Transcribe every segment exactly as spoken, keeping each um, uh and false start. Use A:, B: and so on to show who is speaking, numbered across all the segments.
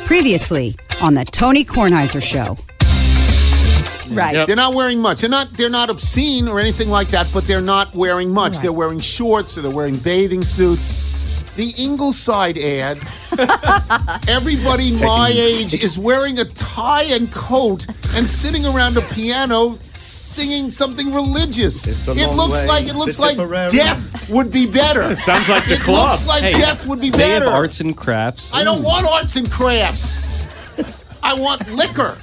A: Previously on the Tony Kornheiser Show.
B: Right.
C: Yep.
D: They're not wearing much. They're not they're not obscene or anything like that, but they're not wearing much.
B: Right.
D: They're wearing shorts or they're wearing bathing suits. The Ingleside ad, everybody my age is wearing a tie and coat and sitting around a piano singing something religious.
E: It's a
D: It
E: long
D: looks
E: way
D: like it looks
E: to
D: like
E: Tipperary.
D: death would be better.
C: Sounds like the
D: It
C: club.
D: looks like
F: Hey,
D: death would be
F: They have
D: better.
F: arts and crafts.
D: I don't want arts and crafts. I want liquor.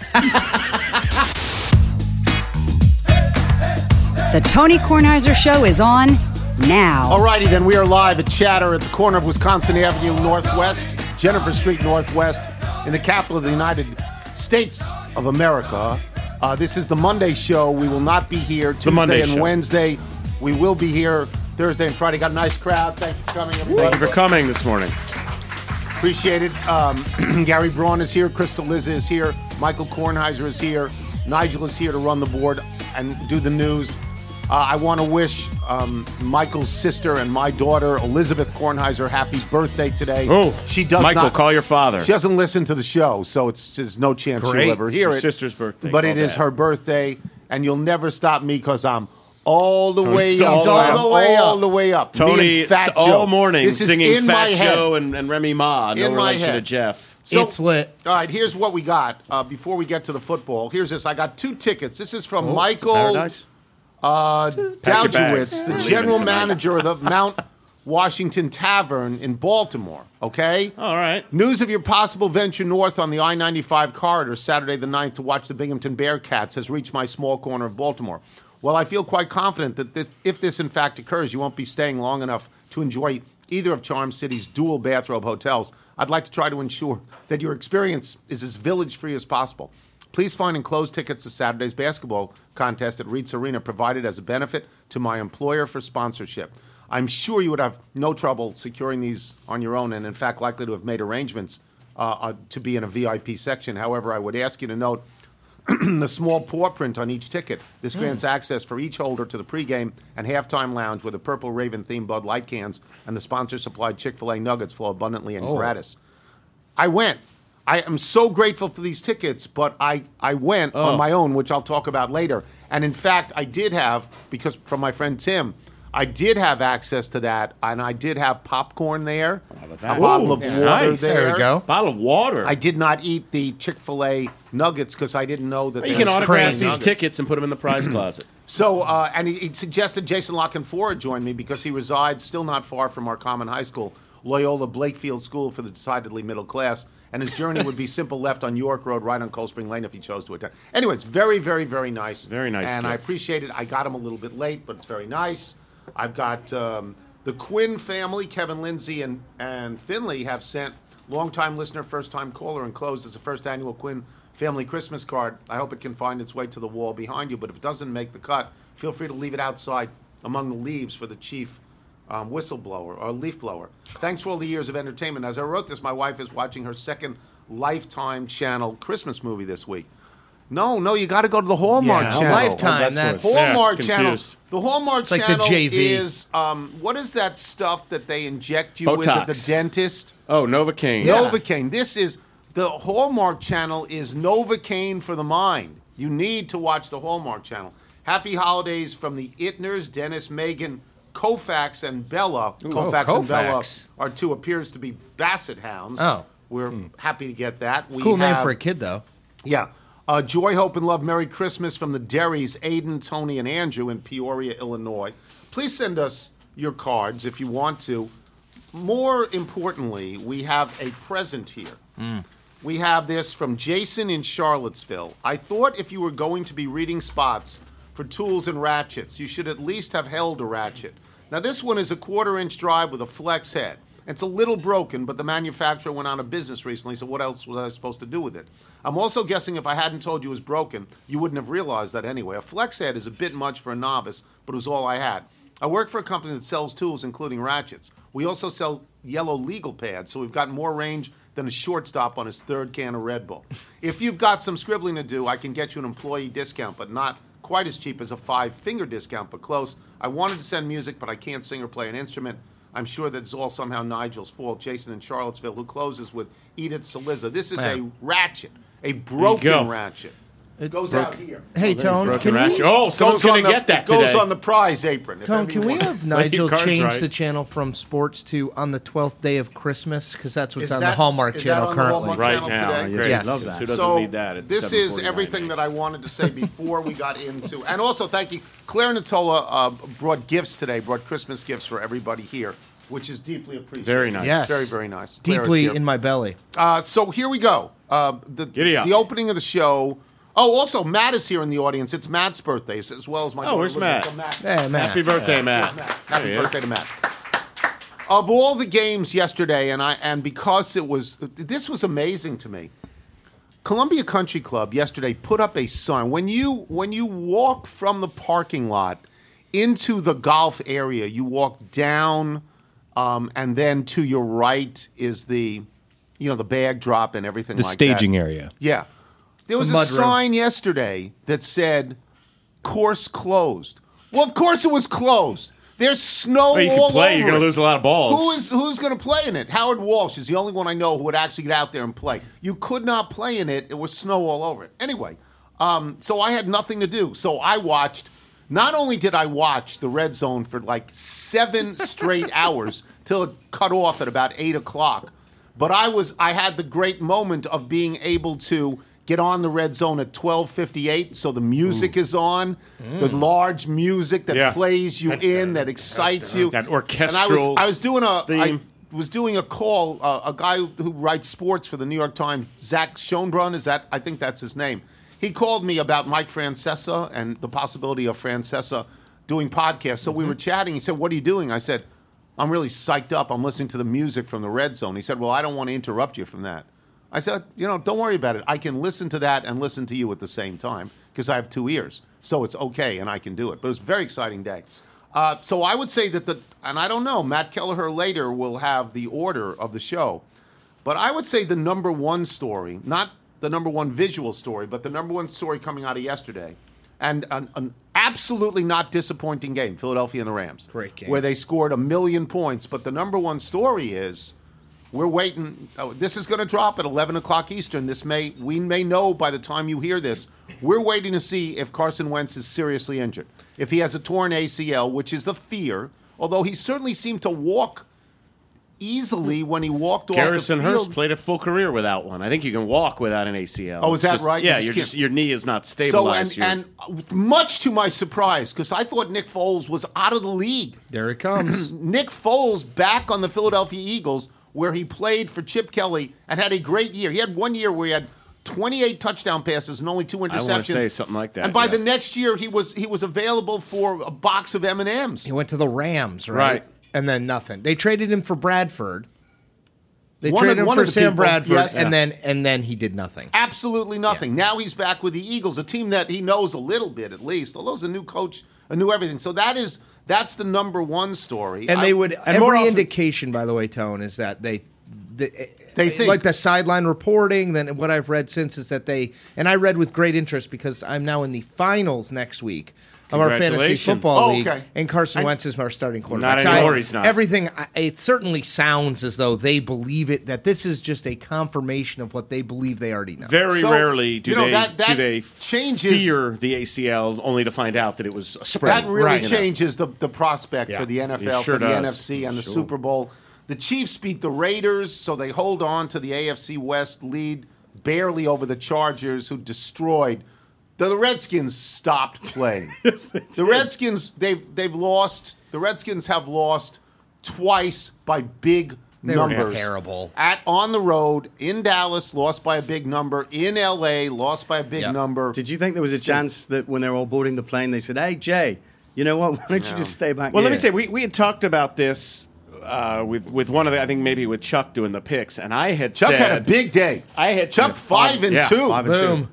A: The Tony Kornheiser Show is on now.
D: Alrighty then, we are live at Chatter at the corner of Wisconsin Avenue Northwest, Jennifer Street Northwest, in the capital of the United States of America. Uh, this is the Monday show. We will not be here Tuesday
C: Monday
D: and
C: show.
D: Wednesday. We will be here Thursday and Friday. Got a nice crowd. Thank you for coming, everybody.
C: Thank you for coming this morning.
D: Appreciate it. Um, Gary Braun is here. Crystal Liz is here. Michael Kornheiser is here. Nigel is here to run the board and do the news. Uh, I want to wish um, Michael's sister and my daughter, Elizabeth Kornheiser, happy birthday today.
C: Oh,
D: she does
C: Michael,
D: not,
C: call your father.
D: She doesn't listen to the show, so it's there's no chance
C: Great.
D: she'll ever hear
C: It's
D: it.
C: her sister's birthday.
D: But
C: Call
D: it is
C: Dad.
D: her birthday, and you'll never stop me because I'm all the
C: Tony's
D: way up.
C: all
D: I'm
C: the
D: all
C: way up.
D: the way up. Me
C: Tony,
D: and Fat
C: it's all
D: Joe.
C: morning
D: This is
C: singing
D: in my
C: Fat
D: head.
C: Joe and, and Remy Ma. No
D: In my
C: relation
D: head.
C: to Jeff.
D: So,
B: It's lit.
D: All right, here's what we got uh, before we get to the football. Here's this. I got two tickets. This is from Michael
C: Paradise?
D: uh,
C: Pack your bags.
D: Dowjewitz, the
C: We're
D: general
C: leaving tonight.
D: manager of the Mount Washington Tavern in Baltimore. Okay?
C: All right.
D: News of your possible venture north on the I ninety-five corridor Saturday the ninth to watch the Binghamton Bearcats has reached my small corner of Baltimore. Well, I feel quite confident that th- if this in fact occurs, you won't be staying long enough to enjoy either of Charm City's dual bathrobe hotels. I'd like to try to ensure that your experience is as village-free as possible. Please find enclosed tickets to Saturday's basketball contest at Reitz Arena, provided as a benefit to my employer for sponsorship. I'm sure you would have no trouble securing these on your own, and in fact likely to have made arrangements uh, uh, to be in a V I P section. However, I would ask you to note the small paw print on each ticket. This grants access for each holder to the pregame and halftime lounge where the Purple Raven-themed Bud Light cans and the sponsor-supplied Chick-fil-A nuggets flow abundantly and gratis. I went. I am so grateful for these tickets, but I, I went on my own, which I'll talk about later. And in fact, I did have, because from my friend Tim, I did have access to that, and I did have popcorn there, a bottle of
C: Ooh,
D: water
C: nice.
D: there.
B: There we go.
C: Bottle of water.
D: I did not eat the Chick-fil-A nuggets because I didn't know that
C: you
D: they
C: can
D: was
C: autograph
D: cream
C: these
D: nuggets.
C: tickets and put them in the prize closet.
D: So, uh, and he, he suggested Jason Lockenfora join me because he resides still not far from our common high school, Loyola Blakefield School for the decidedly middle class, and his journey would be simple left on York Road, right on Cold Spring Lane if he chose to attend. Anyway, it's very, very, very nice.
C: Very nice
D: And I
C: gift.
D: appreciate it. I got him a little bit late, but it's very nice. I've got um, the Quinn family, Kevin Lindsay and, and Finley, have sent longtime listener, first-time caller, enclosed as a first annual Quinn family Christmas card. I hope it can find its way to the wall behind you, but if it doesn't make the cut, feel free to leave it outside among the leaves for the chief um, whistleblower or leaf blower. Thanks for all the years of entertainment. As I wrote this, my wife is watching her second Lifetime channel Christmas movie this week. No, no, you got to go to the Hallmark
B: Yeah,
D: channel.
B: Lifetime,
C: Oh,
B: that's-
C: what-
D: Hallmark
C: Yeah,
D: channel.
C: confused.
D: The Hallmark
B: like the
D: channel
B: J V.
D: is um, what is that stuff that they inject you with at the
C: Botox.
D: dentist?
C: Oh, Novocaine.
D: Novocaine. This is the Hallmark channel is Novocaine for the mind. You need to watch the Hallmark channel. Happy holidays from the Itners, Dennis, Megan, Koufax, and Bella. Koufax
B: oh,
D: and Bella
B: Koufax.
D: are two appears to be Basset hounds.
B: Oh.
D: We're happy to get that. We
B: Cool name
D: have-
B: for a kid, though.
D: yeah. Uh, Joy, Hope, and Love, Merry Christmas from the Derrys, Aiden, Tony, and Andrew in Peoria, Illinois. Please send us your cards if you want to. More importantly, we have a present here. We have this from Jason in Charlottesville. I thought if you were going to be reading spots for tools and ratchets, you should at least have held a ratchet. Now, this one is a quarter-inch drive with a flex head. It's a little broken, but the manufacturer went out of business recently, so what else was I supposed to do with it? I'm also guessing if I hadn't told you it was broken, you wouldn't have realized that anyway. A flex head is a bit much for a novice, but it was all I had. I work for a company that sells tools, including ratchets. We also sell yellow legal pads, so we've got more range than a shortstop on his third can of Red Bull. If you've got some scribbling to do, I can get you an employee discount, but not quite as cheap as a five-finger discount, but close. I wanted to send music, but I can't sing or play an instrument. I'm sure that it's all somehow Nigel's fault. Jason in Charlottesville, who closes with Edith Saliza. This is a ratchet, a broken ratchet. It goes
E: broke.
D: out here.
E: Hey, Tone, can we,
C: oh, someone's going to get that
D: It goes
C: today.
D: on the prize apron.
E: Tone, can we have Nigel
C: Cards
E: change
C: right.
E: the channel from sports to on the twelfth day of Christmas? Because that's what's
D: Is
E: on
D: that-
E: the Hallmark
D: is
E: channel
D: that on the
E: currently.
D: Hallmark
C: Right
D: channel
C: now.
D: today?
C: Great.
E: Yes.
C: Love that. Who doesn't
D: So
C: need that? at
D: this is
C: seven forty-nine?
D: everything that I wanted to say before we got into. And also, thank you. Claire Natola uh, brought gifts today, brought Christmas gifts for everybody here, which is deeply appreciated.
C: Very nice.
E: Yes.
D: Very, very nice. Claire is
E: Deeply
D: here.
E: in my belly.
D: Uh, so here we go. Uh, the,
C: Giddy up.
D: the opening of the show. Oh, also, Matt is here in the audience. It's Matt's birthday, as well as my
C: Oh,
D: daughter
C: where's
D: Elizabeth.
C: Matt?
D: So Matt.
E: Hey, man.
C: Happy birthday,
D: Here's
C: Matt.
D: Matt.
C: There
D: Happy
C: he
D: birthday
C: is.
D: to Matt. Of all the games yesterday, and I and because it was this was amazing to me. Columbia Country Club yesterday put up a sign. When you when you walk from the parking lot into the golf area, you walk down, um, and then to your right is the, you know, the bag drop and everything
B: The
D: like
B: staging
D: that.
B: area.
D: Yeah. There was
E: The
D: a
E: mud room.
D: sign yesterday that said, course closed. Well, of course it was closed. There's snow
C: Oh, you
D: all
C: can play.
D: over
C: You're going
D: it.
C: to lose a lot of balls.
D: Who is who's going to play in it? Howard Walsh is the only one I know who would actually get out there and play. You could not play in it. It was snow all over it. Anyway, um, so I had nothing to do. So I watched. Not only did I watch the Red Zone for like seven straight hours till it cut off at about eight o'clock, but I was I had the great moment of being able to get on the Red Zone at twelve fifty-eight, so the music is on, the large music that
C: Yeah.
D: plays you in, that excites you.
C: That
D: And I was,
C: orchestral
D: I was doing a, I
C: theme.
D: was doing a call. Uh, a guy who writes sports for the New York Times, Zach Schoenbrunn, is that? I think that's his name. He called me about Mike Francesa and the possibility of Francesa doing podcasts. So we were chatting. He said, "What are you doing?" I said, "I'm really psyched up. I'm listening to the music from the Red Zone." He said, "Well, I don't want to interrupt you from that." I said, you know, don't worry about it. I can listen to that and listen to you at the same time because I have two ears. So it's okay and I can do it. But it was a very exciting day. Uh, so I would say that the, and I don't know, Matt Kelleher later will have the order of the show. But I would say the number one story, not the number one visual story, but the number one story coming out of yesterday, and an, an absolutely not disappointing game, Philadelphia and the Rams.
E: Great game.
D: Where they scored a million points. But the number one story is, we're waiting. Oh, this is going to drop at eleven o'clock Eastern. This may we may know by the time you hear this. We're waiting to see if Carson Wentz is seriously injured. If he has a torn A C L, which is the fear, although he certainly seemed to walk easily when he walked off
C: Garrison
D: the
C: Hurst
D: field.
C: played a full carear without one. I think you can walk without an A C L.
D: Oh, is
C: It's
D: that
C: just-
D: right?
C: Yeah,
D: You
C: you're
D: just
C: just
D: can't-
C: your knee is not
D: So
C: stabilized.
D: and,
C: You're-
D: and much to my surprise, because I thought Nick Foles was out of the league.
E: There it comes.
D: Nick Foles back on the Philadelphia Eagles, where he played for Chip Kelly and had a great year. He had one year where he had twenty-eight touchdown passes and only two interceptions.
C: I want to say something like that.
D: And by
C: yeah.
D: the next year, he was he was available for a box of M and M's.
E: He went to the Rams, right?
C: Right.
E: And then nothing. They traded him for Bradford. They
D: One of-
E: traded him
D: one
E: for
D: of the
E: Sam
D: people,
E: Bradford,
D: yes.
E: and then and then he did nothing.
D: Absolutely nothing. Now he's back with the Eagles, a team that he knows a little bit at least. Although it's a new coach, a new everything. So that is that's the number one story.
E: And
D: I-
E: they would
C: and more
E: every
C: often-
E: indication, by the way, Tone, is that they they,
D: They think-
E: like the sideline reporting. Then what I've read since is that they and I read with great interest because I'm now in the finals next week of our fantasy
C: Congratulations.
E: football
D: Oh,
E: league,
D: okay.
E: and Carson
D: And-
E: Wentz is our starting quarterback.
C: Not
E: So I-
C: anymore, he's not.
E: Everything I- it certainly sounds as though they believe it. That this is just a confirmation of what they believe they already know.
C: Very
D: So,
C: rarely do
D: you know,
C: they
D: that- that
C: do they
D: changes-
C: fear the A C L only to find out that it was a sprain.
D: That really
E: Right.
D: changes the, the prospect
E: Yeah.
D: for the N F
C: It
D: L,
C: sure
D: for the
C: does.
D: N F C, and the
C: Sure.
D: Super Bowl. The Chiefs beat the Raiders, so they hold on to the A F C West lead barely over the Chargers, who destroyed. The Redskins stopped playing.
C: Yes, they
D: The
C: did.
D: Redskins, they've they've lost. The Redskins have lost twice by big
E: They were
D: numbers.
E: terrible.
D: At on the road in Dallas, lost by a big number. In L A, lost by a big
E: Yep.
D: number.
B: Did you think there was a chance that when they were all boarding the plane, they said, "Hey, Jay, you know what? Why don't you just stay back
C: Well,
B: here?"
C: let me say we, we had talked about this uh, with with one of the I think maybe with Chuck doing the picks, and I had
D: Chuck
C: said
D: had a big day.
C: I had
D: Chuck
C: said-
D: five and
C: yeah,
D: two.
B: Five and
E: Boom.
B: two.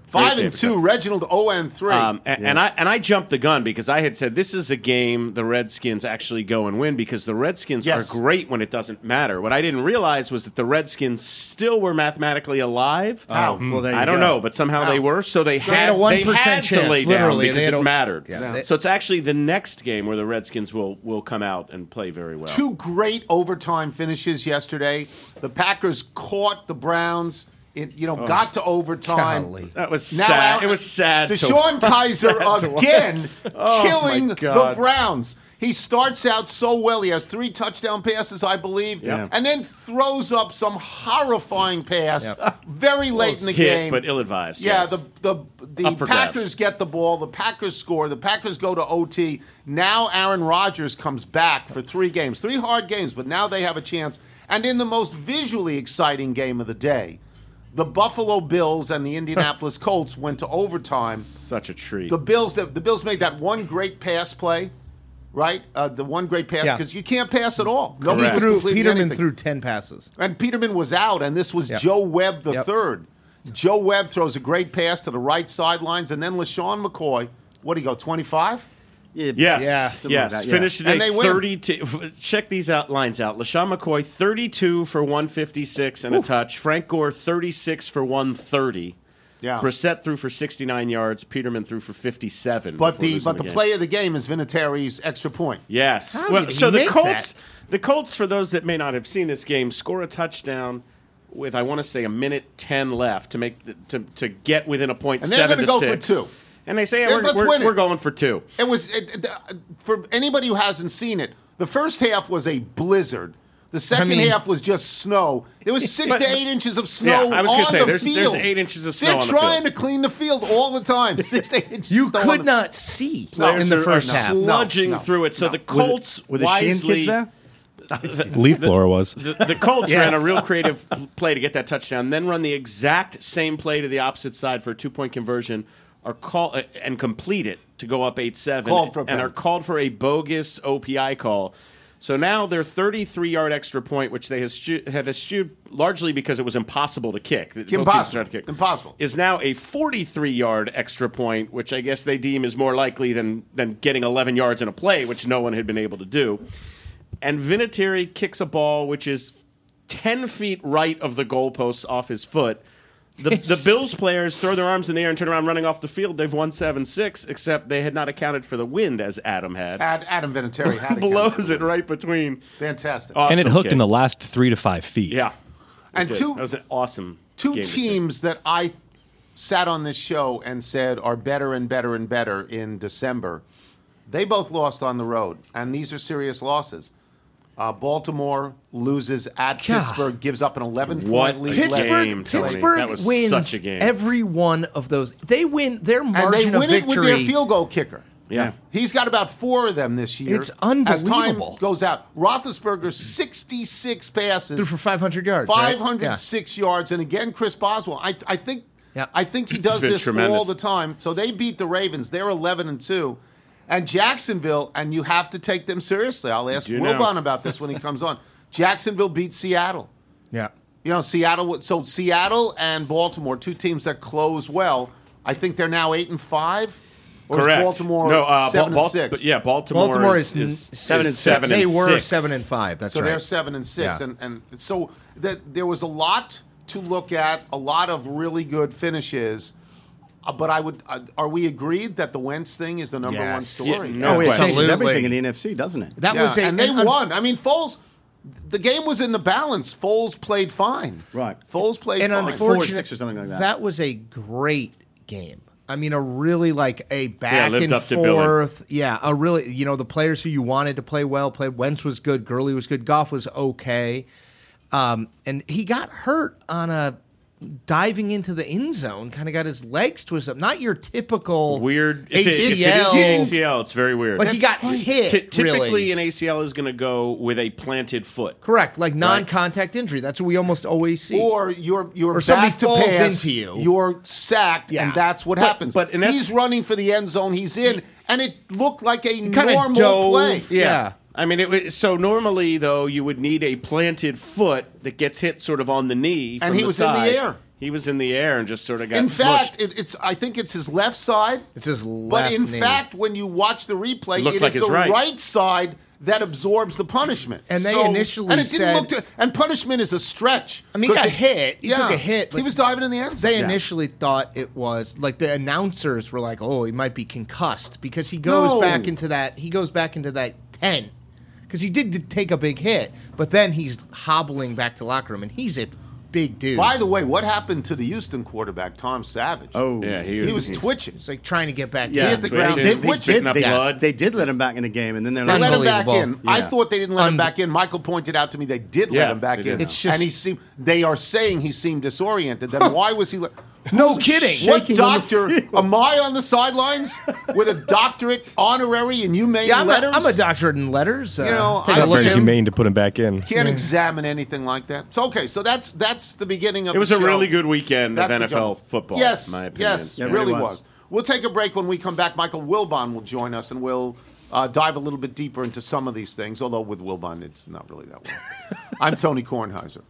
D: Five
C: Great
D: and
C: game
D: two.
C: for
D: Reginald zero and three.
C: Um, and, and I and I jumped the gun because I had said this is a game the Redskins actually go and win because the Redskins
D: Yes.
C: are great when it doesn't matter. What I didn't realize was that the Redskins still were mathematically alive.
D: How?
B: Well, there you
C: I don't
B: go.
C: know, but somehow
D: How?
C: they were. So they
E: had
C: had
E: a one
C: they
E: percent
C: had to
E: chance,
C: lay down
E: literally,
C: because
E: they had
C: it
E: a-
C: mattered.
E: Yeah. They-
C: So it's actually the next game where the Redskins will will come out and play very well.
D: Two great overtime finishes yesterday. The Packers caught the Browns. It you know got to overtime.
E: Golly.
C: That was
D: Now,
C: sad.
D: Aaron-
C: It was sad. to-
D: Deshaun Kaiser
C: sad to watch.
D: again
C: Oh,
D: killing
C: my
D: the
C: God.
D: Browns. He starts out so well. He has three touchdown passes, I believe,
C: Yeah.
D: and then throws up some horrifying pass
E: Yep.
D: very late in the
C: Hit,
D: game.
C: but ill-advised.
D: Yeah,
C: yes.
D: the the the
C: Up for
D: Packers
C: grabs.
D: get the ball. The Packers score. The Packers go to O T. Now Aaron Rodgers comes back for three games, three hard games, but now they have a chance. And in the most visually exciting game of the day, the Buffalo Bills and the Indianapolis Colts went to overtime.
C: Such a treat.
D: The Bills, the, the Bills made that one great pass play, right? Uh, the one great pass
E: Yeah.
D: because you can't pass at all.
E: He
D: Nobody was
E: threw,
D: completing
E: Peterman
D: anything.
E: threw ten passes.
D: And Peterman was out, and this was
E: Yep.
D: Joe Webb the
E: Yep.
D: third. Joe Webb throws a great pass to the right sidelines, and then LaShawn McCoy, what do you go, twenty-five?
B: Yeah,
C: Yes,
E: Yeah.
B: something
C: yes.
B: like that, yeah.
C: Finished today
D: And they win.
C: thirty-two. Check these out lines out. LaShawn McCoy, thirty-two for one fifty-six and a touch. Frank Gore, thirty-six for one thirty.
D: Yeah.
C: Brissett threw for sixty-nine yards. Peterman threw for fifty-seven.
D: But
C: before
D: the
C: losing
D: but the
C: game.
D: play of the game is Vinatieri's extra point.
C: Yes.
E: How
C: well,
E: did he
C: so the
E: make
C: Colts,
E: that?
C: the Colts, for those that may not have seen this game, score a touchdown with I want to say a minute ten left to make the, to to get within a point
D: And they're
C: seven
D: gonna
C: to
D: go for
C: six.
D: two.
C: And they say yeah,
D: Yeah,
C: we're,
D: let's
C: we're,
D: win it.
C: we're going for two.
D: It was it, it, for anybody who hasn't seen it. The first half was a blizzard. The second
E: mean-
D: half was just snow. There was six
C: But-
D: to eight inches of snow
C: Yeah, I was
D: on
C: gonna say,
D: the
C: there's- there's
D: field.
C: eight inches of
D: They're
C: snow on the
D: trying
C: field.
D: to clean the field all the time. Six to eight inches.
E: You
D: of snow on
E: could
D: the-
E: not see
C: Players
E: in the
C: are-
E: first
C: are
E: half.
C: sludging
D: No, no,
C: through it. So
D: no.
C: the
B: Were the-
C: Colts
B: Were the Sheehan
C: wisely,
B: kids there?
F: Leaf blower was.
C: The, the Colts
E: Yes.
C: ran a real creative play to get that touchdown, then run the exact same play to the opposite side for a two-point conversion, are call uh, and complete it to go up eight seven,
D: Called for a
C: and
D: penalty.
C: are called for a bogus O P I call. So now their thirty-three-yard extra point, which they eschew- had eschewed largely because it was impossible to kick. Both teams
D: Impossible.
C: tried to kick.
D: Impossible.
C: Is now a forty-three-yard extra point, which I guess they deem is more likely than than getting eleven yards in a play, which no one had been able to do. And Vinatieri kicks a ball which is ten feet right of the goalposts off his foot. The, the Bills players throw their arms in the air and turn around running off the field. They've won seven six, except they had not accounted for the wind, as Adam had.
D: Ad, Adam Vinatieri had it.
C: Blows it right between.
D: Fantastic.
C: Awesome
F: And it hooked
C: kick.
F: in the last three to five feet.
C: Yeah.
D: and
C: It did.
D: two
C: That was an awesome
D: two
C: game to see.
D: teams that I sat on this show and said are better and better and better in December. They both lost on the road, and these are serious losses. Uh, Baltimore loses at
E: God.
D: Pittsburgh, gives up an eleven-point
C: What
D: lead.
C: a
D: left.
E: Pittsburgh,
C: game, Tony.
E: Pittsburgh
C: That was
E: wins
C: such a game.
E: every one of those. They win their
D: and they
E: margin
D: win
E: of
D: it with
E: victory.
D: their field goal kicker.
C: Yeah.
D: He's got about four of them this year.
E: It's
D: As time
E: unbelievable.
D: goes out, Roethlisberger sixty-six passes,
E: Threw for five hundred yards. right?
D: five hundred six yards, and again, Chris Boswell. I, I think,
E: Yeah.
D: I think he does
C: been
D: this
C: tremendous.
D: all the time. So they beat the Ravens. They're eleven and two, and Jacksonville. And you have to take them seriously. I'll ask
C: You know.
D: Wilbon about this when he comes on. Jacksonville beat Seattle.
E: Yeah.
D: You know, Seattle. So Seattle and Baltimore, two teams that close well. I think they're now eight and five. Or
C: Correct.
D: Is Baltimore
C: no, uh,
D: seven
C: Bal-
D: and six.
C: But yeah, Baltimore,
E: Baltimore
C: is,
E: is,
C: is
E: n-
C: seven and
E: six.
C: seven.
E: They
C: and
E: were
C: six.
E: seven and five. That's
D: So
E: right.
D: they're seven and six,
E: Yeah.
D: and and so that there was a lot to look at, a lot of really good finishes. Uh, but I would, uh, are we agreed that the Wentz thing is the number one
E: Yes.
D: story?
C: Yeah, no
B: Oh, it
C: question.
B: changes
E: Absolutely.
B: everything in the N F C, doesn't it?
E: That
D: Yeah,
E: was a
D: and they
E: and un-
D: won. I mean, Foles. The game was in the balance. Foles played fine.
B: Right.
D: Foles played
E: and
D: fine.
B: Like four or
E: unfortunately,
B: six or something like that.
E: That was a great game. I mean, a really like a back
C: lived
E: and
C: up to billing.
E: forth. Yeah, a really you know the players who you wanted to play well played. Wentz was good. Gurley was good. Goff was okay, um, and he got hurt on a diving into the end zone. Kind of got his legs twisted up. Not your typical
C: Weird. If it, if it
E: A C L.
C: is the A C L, it's very weird.
E: Like he got hit.
C: Ty- typically,
E: really.
C: an A C L is going to go with a planted foot.
E: Correct, like non-contact injury. That's what we almost always see.
D: Or you're you're
E: Or somebody
D: back to
E: falls
D: pass,
E: into you.
D: You're sacked,
E: Yeah.
D: and that's what
C: But-
D: happens.
C: but- and that's-
D: he's running for the end zone. He's in, and it looked like a
E: kinda
D: normal
E: dove.
D: play.
E: Yeah.
C: I mean, it, was- so normally though, you would need a planted foot that gets hit sort of on the knee,
D: And
C: from
D: he
C: the
D: was in the
C: side.
D: air.
C: He was in the air and just sort of got
D: In
C: smushed.
D: fact, it, it's I think it's his left side.
E: It's his
D: But
E: left
D: in
E: knee.
D: fact, when you watch the replay,
C: It looked
D: it
C: like
D: is
C: his
D: the
C: right.
D: right. side that absorbs the punishment.
E: And they
D: So-
E: initially
D: and it didn't
E: said-
D: look to, and punishment is a stretch.
E: I mean, he
D: 'Cause
E: got hit. He
D: yeah,
E: took a hit.
D: He
E: but
D: was diving in the end zone.
E: They initially thought it was like the announcers were like, "Oh, he might be concussed," because he goes
D: No.
E: back into that. He goes back into that ten because he did, did take a big hit, but then he's hobbling back to the locker room, and he's a big dude.
D: By the way, what happened to the Houston quarterback, Tom Savage?
B: Oh,
C: Yeah, he,
D: he was twitching.
E: He's like trying to get back.
B: Yeah,
D: He
E: in.
D: hit the ground.
C: Twitching,
D: They,
C: twitching,
D: did,
C: up
B: they,
C: blood.
B: they did let him back in the game, and then they're
D: they
B: like,
D: let him back in.
E: Unbelievable.
D: I
B: Yeah.
D: thought they didn't let him
E: Un-
D: back in. Michael pointed out to me they did
C: Yeah,
D: let him back
C: they
D: in.
C: did.
E: It's just-
D: and he seemed. They are saying he seemed disoriented. Then why was he? Let,
E: No
D: Who's-
E: kidding.
D: What
B: Shaking on the
D: doctor?
B: field.
D: Am I on the sidelines with a doctorate honorary in humane
E: Yeah, I'm a,
D: letters?
E: I'm a doctorate in letters. Uh,
D: You know,
E: take
D: I
E: a
F: Not
E: look
F: very
E: at him.
F: humane to put him back in.
D: Can't examine anything like that. So okay, so that's that's the beginning of.
C: It was
D: the
C: a
D: show.
C: really good weekend
D: That's
C: of
D: the
C: N F L
D: jump.
C: football.
D: Yes,
C: in my opinion.
D: yes,
B: Yeah,
D: it
B: it
D: really
B: really
D: was.
B: was.
D: We'll take a break. When we come back, Michael Wilbon will join us, and we'll uh, dive a little bit deeper into some of these things. Although with Wilbon, it's not really that way. I'm Tony Kornheiser.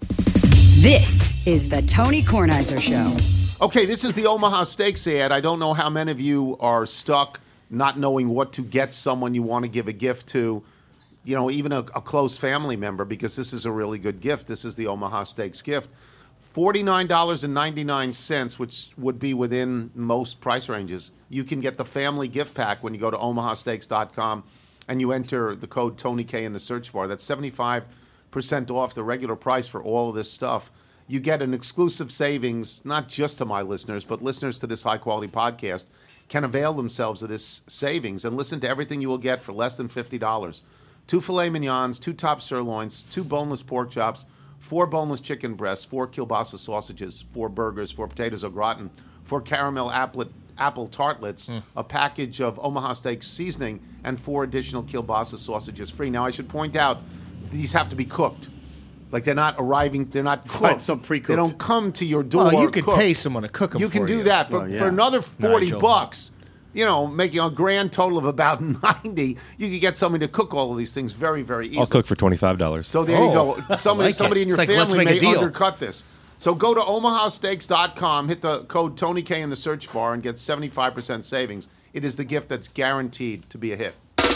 A: This is the Tony Kornheiser Show.
D: Okay, this is the Omaha Steaks ad. I don't know how many of you are stuck not knowing what to get someone you want to give a gift to, you know, even a, a close family member, because this is a really good gift. This is the Omaha Steaks gift. forty-nine dollars and ninety-nine cents, which would be within most price ranges. You can get the family gift pack when you go to omaha steaks dot com and you enter the code Tony K in the search bar. That's seventy-five percent off the regular price for all of this stuff. You get an exclusive savings, not just to my listeners, but listeners to this high-quality podcast can avail themselves of this savings and listen to everything you will get for less than fifty dollars. Two filet mignons, two top sirloins, two boneless pork chops, four boneless chicken breasts, four kielbasa sausages, four burgers, four potatoes au gratin, four caramel apple, apple tartlets, a package of Omaha Steaks seasoning, and four additional kielbasa sausages free. Now, I should point out, these have to be cooked. Like they're not arriving, they're not cooked.
B: Right, so pre-cooked.
D: They don't come to your door.
E: Well, you could
D: cooked.
E: pay someone to cook them.
D: You can
E: for
D: do
E: you.
D: that for,
B: Well, yeah.
D: for another forty
E: Nigel.
D: bucks. You know, making a grand total of about ninety. You could get somebody to cook all of these things very, very easily.
F: I'll cook for twenty-five dollars.
D: So there
E: Oh,
D: you go. Somebody,
E: like
D: somebody
E: it.
D: in your
E: It's like, let's
D: family
E: make a
D: may
E: deal.
D: undercut this. So go to omaha steaks dot com, hit the code Tony K in the search bar, and get seventy-five percent savings. It is the gift that's guaranteed to be a hit.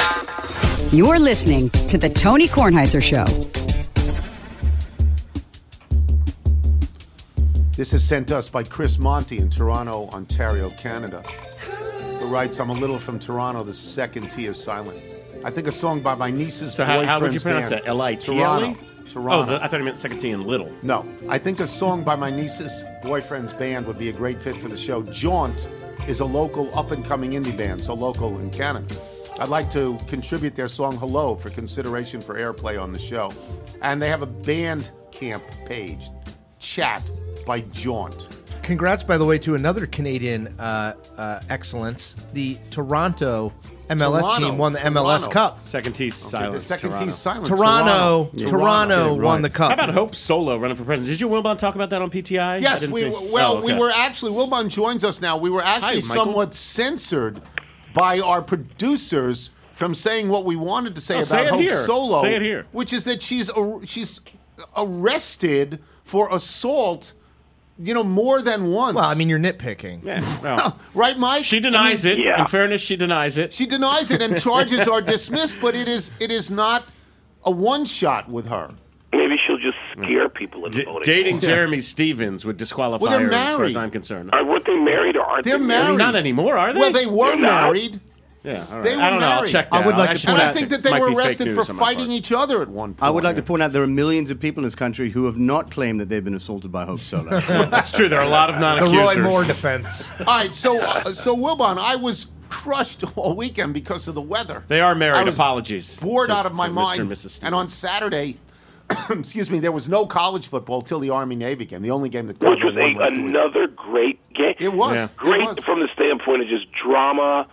A: You're listening to the Tony Kornheiser Show.
D: This is sent us by Chris Monty in Toronto, Ontario, Canada, who writes, I'm a little from Toronto, the second T is silent. I think a song by my niece's
C: So how, how would you
D: boyfriend's
C: pronounce
D: band.
C: that? L I T L E?
D: Toronto.
C: Oh,
D: Toronto.
C: the, I thought he meant second T in little.
D: No, I think a song by my niece's boyfriend's band would be a great fit for the show. Jaunt is a local up-and-coming indie band, so local in Canada. I'd like to contribute their song Hello for consideration for airplay on the show. And they have a band camp page, Chat by Jaunt.
E: Congrats, by the way, to another Canadian uh, uh, excellence. The Toronto M L S
D: Toronto.
E: team won the M L S
D: Toronto.
E: Cup.
C: Second T
D: Okay,
C: silence.
D: the second
C: Toronto.
D: T's silent.
E: Toronto,
D: Toronto,
E: Toronto,
B: Yeah,
E: won the
B: right.
E: cup.
C: How about Hope Solo running for president? Did you, Wilbon, talk about that on P T I? I
D: Yes,
C: didn't
D: we
C: see-
D: well,
C: Oh,
D: we
C: okay.
D: were actually, Wilbon joins us now. We were actually
C: Hi, Michael.
D: somewhat censored by our producers from saying what we wanted to say
C: Oh,
D: about
C: say it
D: Hope
C: here.
D: Solo.
C: Say it here.
D: Which is that she's ar- she's arrested for assault, you know, more than once.
E: Well, I mean, you're nitpicking.
C: Yeah, well,
D: right, Mike?
C: she denies
D: I mean,
C: it.
G: Yeah.
C: In fairness, she denies it.
D: She denies it, and charges are dismissed. But it is it is not a one shot with her.
G: Maybe she'll just scare people into
C: D-
G: voting.
C: dating Jeremy Stevens would disqualify
D: Well, they're
C: her, as far as
D: married.
C: I'm concerned.
G: Are, weren't they married or aren't
D: They're
G: they
D: married.
C: Not anymore, are they?
D: Well, they were
G: They're not.
D: married.
C: Yeah, all right.
D: they were
C: I don't know. I'll
D: married.
C: check
B: I
C: that
B: would
C: out.
B: like to
C: should-
B: point
D: And I
B: out-
D: think that they
C: might
D: were
C: be fake
D: arrested
C: news
D: for
C: on my
D: fighting
C: part.
D: each other at one point.
B: I would like to point out there are millions of people in this country who have not claimed that they've been assaulted by Hope Solo.
C: That's true. There are a lot of
E: The
C: non-accusers.
E: Roy Moore defense.
D: All right, so uh, so Wilbon, I was crushed all weekend because of the weather.
C: They are married.
D: I was
C: Apologies.
D: bored
C: to-
D: out of my
C: to
D: mind.
C: Mister and Missus
D: And on Saturday, excuse me, there was no college football till the Army Navy game. The only game that
G: Which was
D: Cleveland
G: a,
D: won was two weeks.
G: another great game.
D: It was
C: Yeah.
D: It
G: great
D: was.
G: from the standpoint of just drama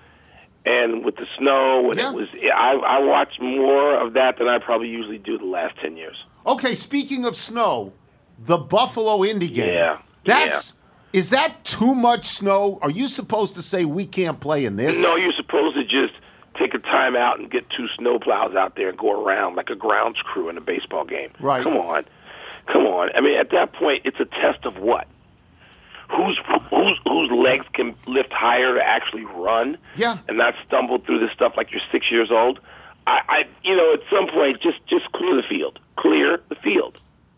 G: and with the snow. And
D: Yeah.
G: it was. I, I watched more of that than I probably usually do the last ten years.
D: Okay, speaking of snow, the Buffalo Indy game.
G: Yeah,
D: That's is that too much snow? Are you supposed to say we can't play in this?
G: No, you're supposed to just take a time out and get two snowplows out there and go around like a grounds crew in a baseball game.
D: Right.
G: Come on. Come on. I mean, at that point, it's a test of what? whose whose whose legs can lift higher to actually run,
D: Yeah.
G: and not stumble through this stuff like you're six years old. I, I you know, at some point, just just clear the field, clear the field.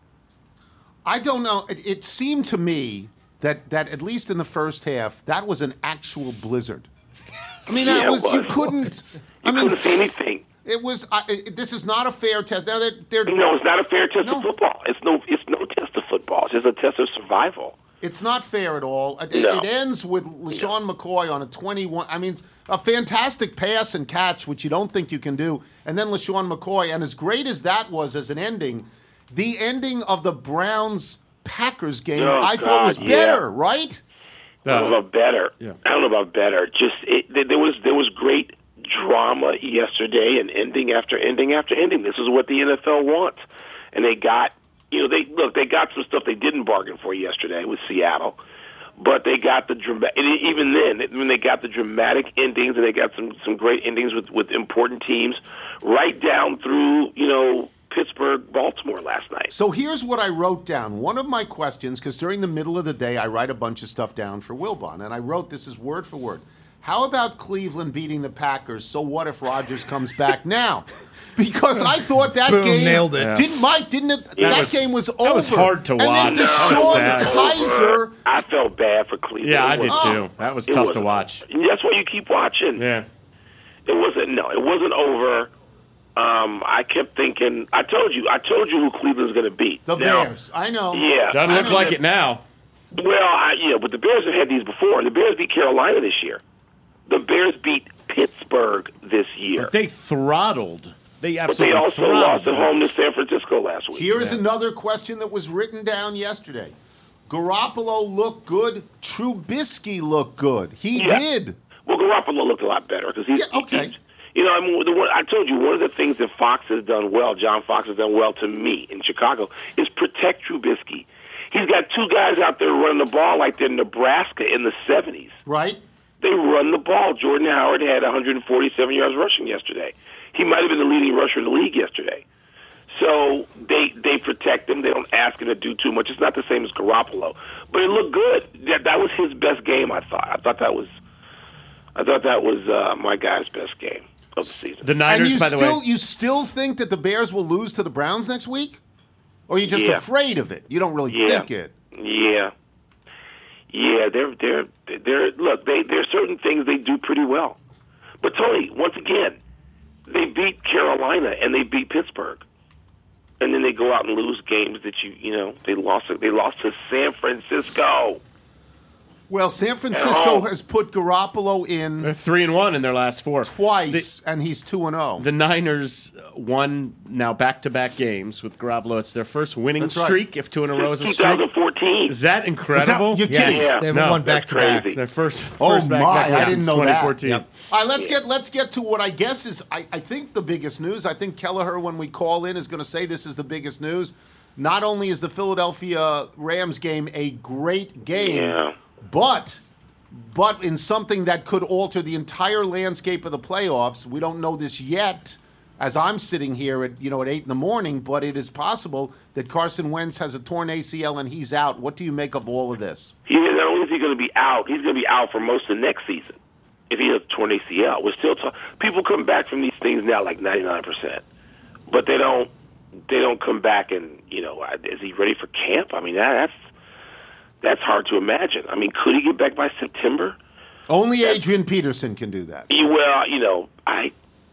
D: I don't know. It, it seemed to me that, that at least in the first half, that was an actual blizzard. I mean, that
G: Yeah, it
D: was, you
G: was.
D: couldn't.
G: You
D: I mean,
G: couldn't see anything.
D: it was. I, it, this is not a fair test. Now they're, they're
G: No, it's not a fair test
D: No.
G: of football. It's no, it's no test of football. It's just a test of survival.
D: It's not fair at all. It,
G: No.
D: it ends with LaShawn McCoy on a twenty-one. I mean, a fantastic pass and catch, which you don't think you can do. And then LaShawn McCoy. And as great as that was as an ending, the ending of the Browns-Packers game,
G: Oh,
D: I thought was
G: God, yeah.
D: better, right?
G: I don't know about better.
C: Yeah.
G: I don't know about better. Just it, there there was there was great drama yesterday, and ending after ending after ending. This is what the N F L wants, and they got you know they look they got some stuff they didn't bargain for yesterday with Seattle, but they got the dramatic. Even then, when they got the dramatic endings, and they got some some great endings with with important teams, right down through you know. Pittsburgh, Baltimore last night.
D: So here's what I wrote down. One of my questions, because during the middle of the day, I write a bunch of stuff down for Wilbon, and I wrote this is word for word. How about Cleveland beating the Packers? So what if Rodgers comes back now? Because I thought that
E: Boom,
D: game
E: nailed it.
D: didn't Mike didn't it?
C: That
D: that
C: was-
D: game was
C: that
D: over.
C: was hard to
D: and
C: watch.
D: And then
C: That was
D: Deshaun
C: sad.
D: Kaiser.
G: I felt bad for Cleveland.
C: Yeah, I
G: It
C: did
G: was-
C: too. That was
G: it
C: tough to
G: wasn't-
C: watch.
G: That's why you keep watching.
C: Yeah.
G: It wasn't. No, it wasn't over. Um, I kept thinking. I told you. I told you who Cleveland's going to beat.
D: The
G: Now,
D: Bears. I know.
G: Yeah.
C: Doesn't
G: I
C: look
G: know
C: like
G: that-
C: it now.
G: Well, I, yeah, but the Bears have had these before. The Bears beat Carolina this year. The Bears beat Pittsburgh this year.
C: But they throttled. They
G: But
C: absolutely
G: they also
C: throttled.
G: lost at home to San Francisco last week.
D: Here is another question that was written down yesterday. Garoppolo looked good. Trubisky looked good. He
G: Yeah.
D: did.
G: Well, Garoppolo looked a lot better because he's
D: Yeah, okay.
G: he's- you know, I mean, the one, I told you one of the things that Fox has done well, John Fox has done well to me in Chicago, is protect Trubisky. He's got two guys out there running the ball like they're Nebraska in the seventies.
D: Right?
G: They run the ball. Jordan Howard had one hundred forty-seven yards rushing yesterday. He might have been the leading rusher in the league yesterday. So they they protect him. They don't ask him to do too much. It's not the same as Garoppolo, but it looked good. That that was his best game. I thought. I thought that was. I thought that was uh, my guy's best game of the season.
C: The
D: And
C: Niners,
D: you
C: by the
D: still
C: way.
D: you still think that the Bears will lose to the Browns next week? Or are you just
G: Yeah.
D: afraid of it? You don't really
G: Yeah.
D: think it.
G: Yeah, yeah. They're they're they're look. They there's certain things they do pretty well, but Tony, once again, they beat Carolina and they beat Pittsburgh, and then they go out and lose games that you you know they lost. They lost to San Francisco.
D: Well, San Francisco
G: home.
D: has put Garoppolo in
C: They're three and one in their last four.
D: twice, and he's two and zero.
C: The Niners won now back-to-back games with Garoppolo. It's their first winning
D: That's right.
C: streak. If two in a row is a streak,
G: twenty fourteen.
C: is that incredible?
D: You're
E: Yes,
D: kidding?
G: Yeah.
E: they have
C: No,
E: won
G: that's
E: back to back.
G: crazy.
C: Their first,
D: Oh,
C: first
D: my,
C: back-to-back
D: I
C: win
D: didn't
C: since
D: know that.
C: twenty fourteen.
E: Yep.
D: All right, let's get let's get to what I guess is I, I think the biggest news. I think Kelleher, when we call in, is going to say this is the biggest news. Not only is the Philadelphia Rams game a great game,
G: Yeah.
D: but but in something that could alter the entire landscape of the playoffs. We don't know this yet, as I'm sitting here at you know at eight in the morning, but it is possible that Carson Wentz has a torn A C L and he's out. What do you make of all of this?
G: He not only is he going to be out, he's going to be out for most of next season. If he has a torn A C L, we're still talking. People come back from these things now like ninety-nine percent, but they don't. They don't come back and you know, is he ready for camp? I mean, that, that's that's hard to imagine. I mean, could he get back by September?
D: Only Adrian Peterson can do that.
G: You- Well, you know, I.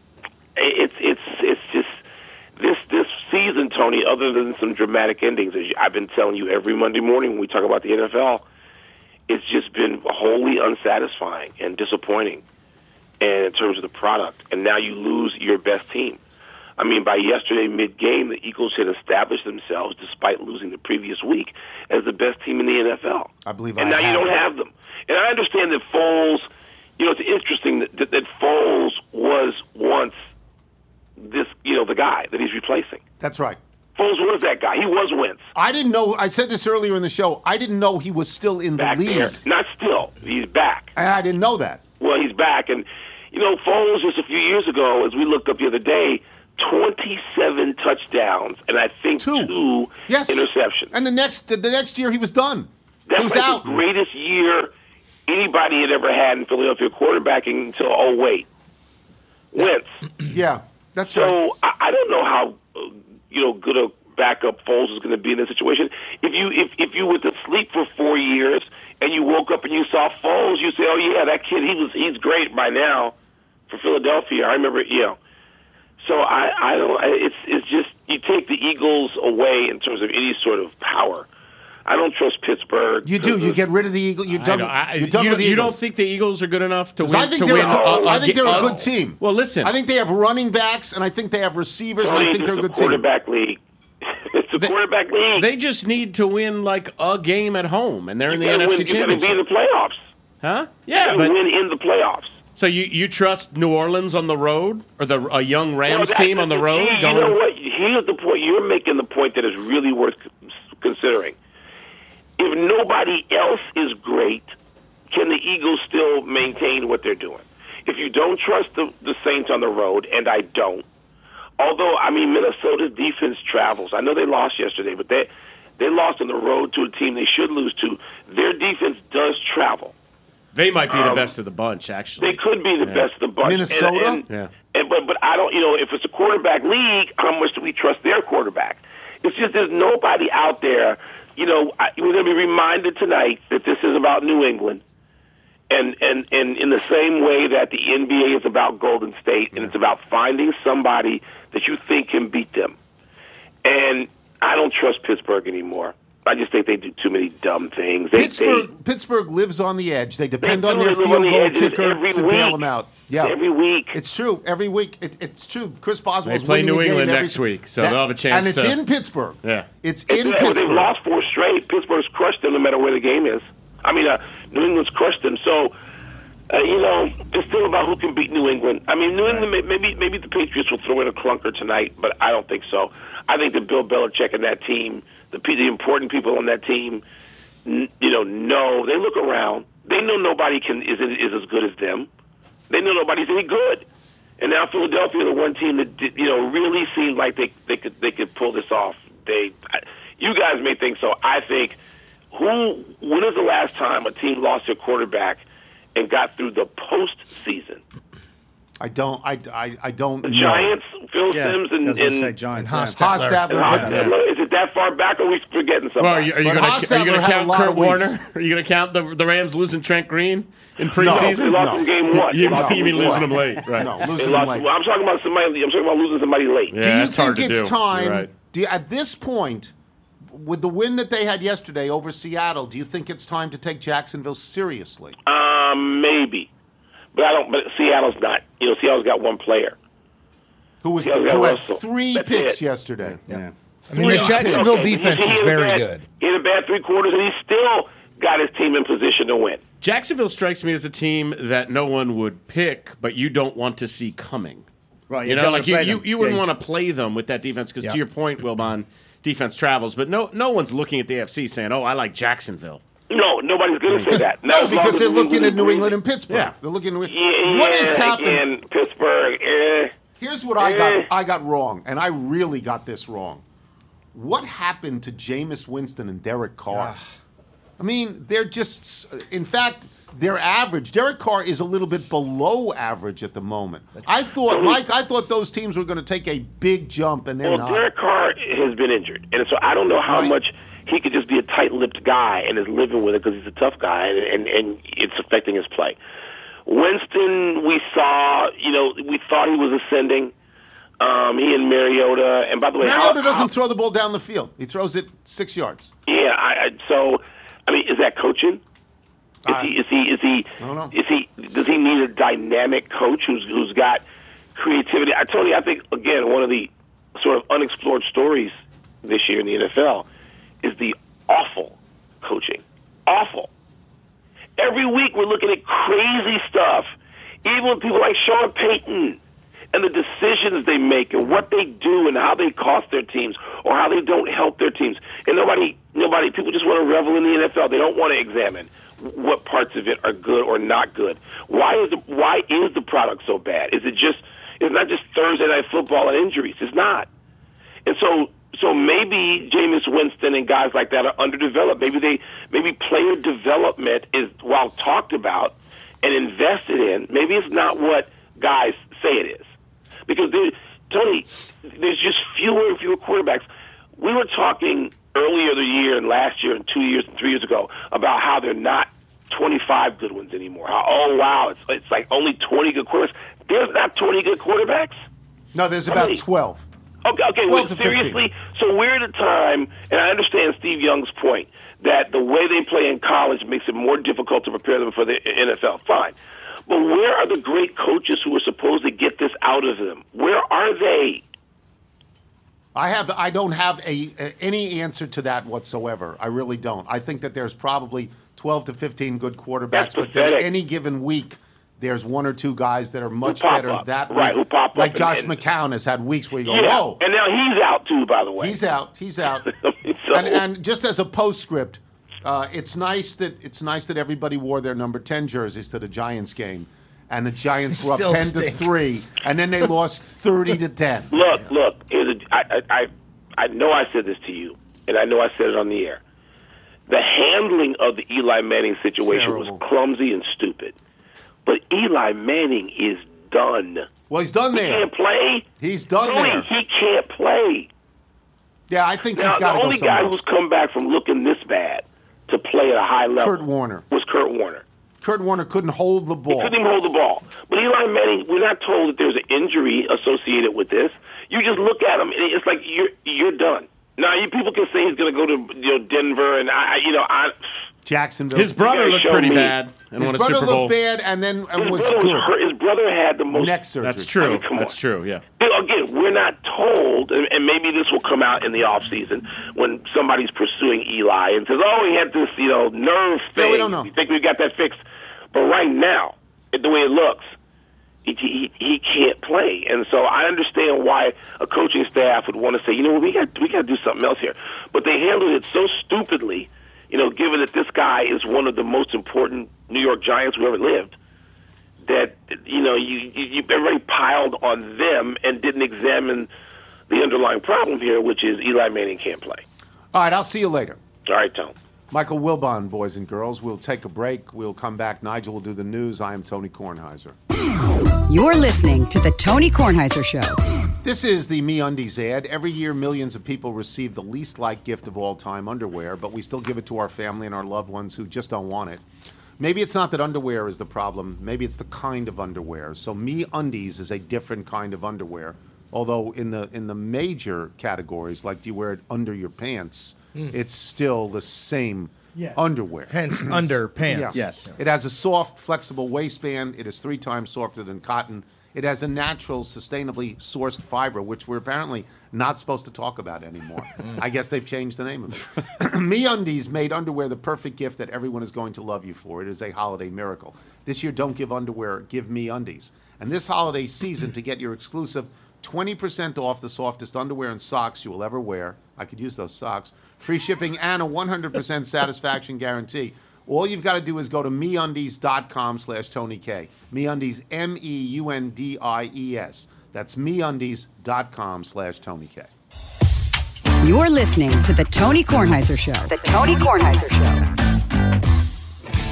G: It's it's it's just this this season, Tony. Other than some dramatic endings, as I've been telling you every Monday morning when we talk about the N F L, it's just been wholly unsatisfying and disappointing, and in terms of the product. And now you lose your best team. I mean, by yesterday mid-game, the Eagles had established themselves, despite losing the previous week, as the best team in the N F L.
D: I believe
G: and
D: I
G: now you
D: have
G: don't
D: that.
G: have them. And I understand that Foles, you know, it's interesting that, that, that Foles was once this, you know, the guy that he's replacing.
D: That's right.
G: Foles was that guy. He was Wentz
D: I didn't know. I said this earlier in the show. I didn't know he was still in the
G: back
D: league.
G: there. Not still. He's back.
D: And I didn't know that.
G: Well, he's back. And, you know, Foles just a few years ago, as we looked up the other day, twenty-seven touchdowns and I think
D: Two.
G: two,
D: Yes.
G: interceptions.
D: And the next the next year he was done.
G: That's
D: Who's
G: like
D: out?
G: the greatest year anybody had ever had in Philadelphia quarterbacking until oh wait, Wentz.
D: Yeah, that's right.
G: So I, I don't know how uh, you know good a backup Foles is going to be in this situation. If you if if you were to sleep for four years and you woke up and you saw Foles, you say, oh yeah, that kid he was he's great by now for Philadelphia. I remember, you know. So I I don't. It's it's just you take the Eagles away in terms of any sort of power. I don't trust Pittsburgh.
D: You do. You get rid of the Eagles. You're done.
C: I don't- I-
D: you're done
C: you,
D: with the
C: you
D: Eagles.
C: don't think the Eagles are good enough to
D: 'Cause
C: win?
D: I think
C: to
D: they're,
C: win
D: a,
C: a-
D: I
C: a-
D: think they're a
C: a-
D: good team.
C: Well, listen.
D: I think they have running backs, and I think they have receivers, and I
G: Tony,
D: think they're a
G: it's
D: good
G: a
D: team.
G: quarterback league. It's a
C: They-
G: quarterback league.
C: They just need to win like a game at home, and they're in the
G: you
C: N
G: gotta
C: F C
G: win, you gotta be in
C: Championship.
G: the playoffs.
C: Huh?
G: You
C: Yeah,
G: gotta
C: but
G: win in the playoffs.
C: so you, you trust New Orleans on the road, or the a young Rams
G: Well, that-
C: team on the road?
G: You
C: going-
G: know what? Here's the point. You're making the point that is really worth considering. If nobody else is great, can the Eagles still maintain what they're doing? If you don't trust the, the Saints on the road, and I don't, although, I mean, Minnesota's defense travels. I know they lost yesterday, but they, they lost on the road to a team they should lose to. Their defense does travel.
C: They might be the
G: Um,
C: best of the bunch, actually.
G: They could be the
C: Yeah.
G: best of the bunch.
D: Minnesota?
G: And, and,
C: Yeah.
G: and, but, but I don't, you know, if it's a quarterback league, how much do we trust their quarterback? It's just there's nobody out there. You know, I, we're going to be reminded tonight that this is about New England. And, and, and in the same way that the N B A is about Golden State, and it's about finding somebody that you think can beat them. And I don't trust Pittsburgh anymore. I just think they do too many dumb things. They,
D: Pittsburgh,
G: they,
D: Pittsburgh lives on the edge. They depend
G: They
D: on
G: do
D: their
G: live
D: field
G: on the
D: goal
G: edges
D: kicker
G: every
D: to
G: week.
D: bail them out. Yeah,
G: Every week.
D: It's true. Every week, it, it's true. Chris
C: They
D: Boswell's
C: play
D: winning
C: New
D: the game
C: England
D: every-
C: next week, so they'll have a chance
D: And it's
C: to-
D: in Pittsburgh.
C: Yeah.
D: It's in
G: Well,
D: Pittsburgh.
G: They've lost four straight. Pittsburgh's crushed them no matter where the game is. I mean, uh, New England's crushed them. So, uh, you know, it's still about who can beat New England. I mean, New England, may- maybe maybe the Patriots will throw in a clunker tonight, but I don't think so. I think that Bill Belichick and that team, the, pe- the important people on that team, n- you know, know. They look around. They know nobody can is, is as good as them. They know nobody's any good. And now Philadelphia, the one team that did, you know really seemed like they they could they could pull this off. They, I, you guys may think so. I think who? When is the last time a team lost their quarterback and got through the postseason?
D: I don't. I, I, I don't
G: The
D: know.
G: Giants, Phil
B: Yeah,
G: Sims,
B: I
G: and,
B: was going
G: and,
B: to say Giants.
E: And
B: yeah.
E: Hostetler.
G: and
D: Hostetler.
G: Hostetler. Is it that far back, or are we forgetting something?
C: Well, are you, are you
D: But
C: going to
D: Hostetler
C: are you going to
D: had a
C: count
D: lot
C: Kurt
D: of weeks.
C: Warner? Are you going to count the the Rams losing Trent Green in
G: No,
C: preseason?
G: they lost
D: No.
G: in game one.
C: You,
G: They lost
C: you mean
G: in game
C: losing
G: one.
C: them late, right?
D: No,
G: They
D: losing
G: lost,
D: them late.
G: well, I'm talking about somebody. I'm talking about losing somebody late.
C: Yeah,
D: Do you
C: that's hard
D: think
C: to
D: it's
C: do.
D: time?
C: You're right.
D: Do you, at this point, with the win that they had yesterday over Seattle, do you think it's time to take Jacksonville seriously?
G: Um, maybe, but I don't. But Seattle's not. You know, Seattle's got one player.
D: Who was
G: Yeah, yeah,
D: who had
G: Russell.
D: three
G: That's
D: picks
G: it.
D: yesterday?
B: Yeah.
E: I mean, the
D: Three
E: Jacksonville
D: picks.
E: defense
G: He
E: is
G: had a
E: very
G: bad-
E: good.
G: He had a bad three quarters, and he still got his team in position to win.
C: Jacksonville strikes me as a team that no one would pick, but you don't want to see coming.
B: Right,
C: You
B: you
C: know,
B: don't
C: like you,
B: play
C: you,
B: them.
C: you wouldn't
B: Yeah.
C: want to play them with that defense because,
E: Yeah.
C: to your point, Wilbon, defense travels. But no, no one's looking at the A F C saying, "Oh, I like Jacksonville."
G: No, nobody's going to say that.
D: No,
G: Not as long
D: because
G: as
D: they're
G: we
D: looking
G: lose
D: at New
G: three.
D: England and Pittsburgh.
C: Yeah.
D: They're looking. At,
G: Yeah,
D: what has happened?
G: Again, Pittsburgh. Eh.
D: Here's what I
G: Eh.
D: got. I got wrong, and I really got this wrong. What happened to Jameis Winston and Derek Carr? I mean, they're just. In fact, they're average. Derek Carr is a little bit below average at the moment. I thought, Mike. I thought those teams were going to take a big jump, and they're
G: Well,
D: not.
G: Derek Carr has been injured, and so I don't know how
D: Right.
G: much he could just be a tight-lipped guy and is living with it because he's a tough guy, and, and and it's affecting his play. Winston, we saw, you know, we thought he was ascending. Um, he and Mariota, and by the way,
D: Mariota
G: how,
D: doesn't
G: how,
D: throw the ball down the field. He throws it six yards.
G: Yeah, I, I, so I mean, is that coaching? Is
D: I-
G: he? Is he? Is he?
D: I don't know.
G: Is he? Does he need a dynamic coach who's who's got creativity? I told you, I think again one of the sort of unexplored stories this year in the N F L is the awful coaching. Awful. Every week we're looking at crazy stuff, even with people like Sean Payton and the decisions they make and what they do and how they cost their teams or how they don't help their teams. And nobody, nobody, people just want to revel in the N F L. They don't want to examine what parts of it are good or not good. Why is the, why is the product so bad? Is it just, it's not just Thursday Night Football and injuries. It's not. And so so maybe Jameis Winston and guys like that are underdeveloped. Maybe they, maybe player development is, while talked about and invested in, maybe it's not what guys say it is. Because, there, Tony, there's just fewer and fewer quarterbacks. We were talking earlier the year and last year and two years and three years ago about how they're not twenty-five good ones anymore. How, oh, wow, it's, it's like only twenty good quarterbacks. There's not twenty good quarterbacks.
D: No, there's about
G: many?
D: twelve.
G: Okay, okay.
D: twelve
G: Well,
D: to
G: seriously,
D: fifteen.
G: so we're at a time, and I understand Steve Young's point, that the way they play in college makes it more difficult to prepare them for the N F L. Fine. But where are the great coaches who are supposed to get this out of them? Where are they?
D: I have. I don't have a, a any answer to that whatsoever. I really don't. I think that there's probably twelve to fifteen good quarterbacks,
G: That's
D: but then
G: pathetic.
D: any given week, there's one or two guys that are much
G: pop
D: better
G: up.
D: that week.
G: Right, who pop up
D: like
G: and-
D: Josh
G: and-
D: McCown has had weeks where you go,
G: Yeah,
D: whoa,
G: and now he's out too, by the way.
D: he's out, he's out.
G: So-
D: and, and just as a postscript, uh, it's nice that it's nice that everybody wore their number ten jerseys to the Giants game, and the Giants were up
E: Still
D: ten
E: stink.
D: to three, and then they lost thirty to ten.
G: Look, look. Here's a, I, I, I, I know I said this to you, and I know I said it on the air. The handling of the Eli Manning situation
D: Terrible.
G: was clumsy and stupid. But Eli Manning is done.
D: Well, he's done
G: He
D: there.
G: can't play.
D: He's done
G: Tony,
D: there.
G: he can't play.
D: Yeah, I think
G: Now,
D: he's got
G: the
D: to go
G: only
D: somewhere
G: guy
D: else.
G: who's come back from looking this bad to play at a high level
D: Kurt Warner.
G: was Kurt Warner.
D: Kurt Warner couldn't hold the
G: He
D: ball.
G: couldn't even hold the ball. But Eli Manning, we're not told that there's an injury associated with this. You just look at him, and it's like you're you're done. Now, you people can say he's going to go to you know Denver, and I, you know, I.
D: Jacksonville.
C: His brother
G: gotta
C: looked
G: show
C: pretty
G: me.
C: bad and
D: His
C: won a
D: brother
C: Super Bowl.
D: looked bad and then and
G: His
D: was
G: brother,
D: good.
G: was hurt. His brother had the most.
D: Neck surgery.
C: That's true.
G: I mean, come
C: That's
G: on.
C: true. Yeah.
G: Again, we're not told, and and maybe this will come out in the off season when somebody's pursuing Eli and says, "Oh, he had this, you know, nerve
D: Yeah,
G: thing.
D: we don't know.
G: We think we got that fixed." But right now, the way it looks, he, he he can't play, and so I understand why a coaching staff would want to say, "You know, we got we got to do something else here." But they handled it so stupidly. You know, given that this guy is one of the most important New York Giants who ever lived, that, you know, you, you, you everybody piled on them and didn't examine the underlying problem here, which is Eli Manning can't play.
D: All right, I'll see you later.
G: All right, Tom.
D: Michael Wilbon, boys and girls. We'll take a break. We'll come back. Nigel will do the news. I am Tony Kornheiser.
A: You're listening to The Tony Kornheiser Show.
D: This is the MeUndies ad. Every year, millions of people receive the least liked gift of all time, underwear, but we still give it to our family and our loved ones who just don't want it. Maybe it's not that underwear is the problem. Maybe it's the kind of underwear. So MeUndies is a different kind of underwear. Although in the in the major categories, like do you wear it under your pants, it's still the same
E: Yes.
D: underwear.
E: Hence, underpants.
D: Yeah.
B: Yes.
D: It has a soft, flexible waistband. It is three times softer than cotton. It has a natural, sustainably sourced fiber, which we're apparently not supposed to talk about anymore. I guess they've changed the name of it. MeUndies made underwear the perfect gift that everyone is going to love you for. It is a holiday miracle. This year, don't give underwear, give MeUndies. And this holiday season, to get your exclusive twenty percent off the softest underwear and socks you will ever wear, I could use those socks, free shipping, and a one hundred percent satisfaction guarantee. All you've got to do is go to MeUndies.com slash Tony K. MeUndies, M E U N D I E S. That's MeUndies.com slash Tony K.
A: You're listening to The Tony Kornheiser Show. The Tony Kornheiser Show.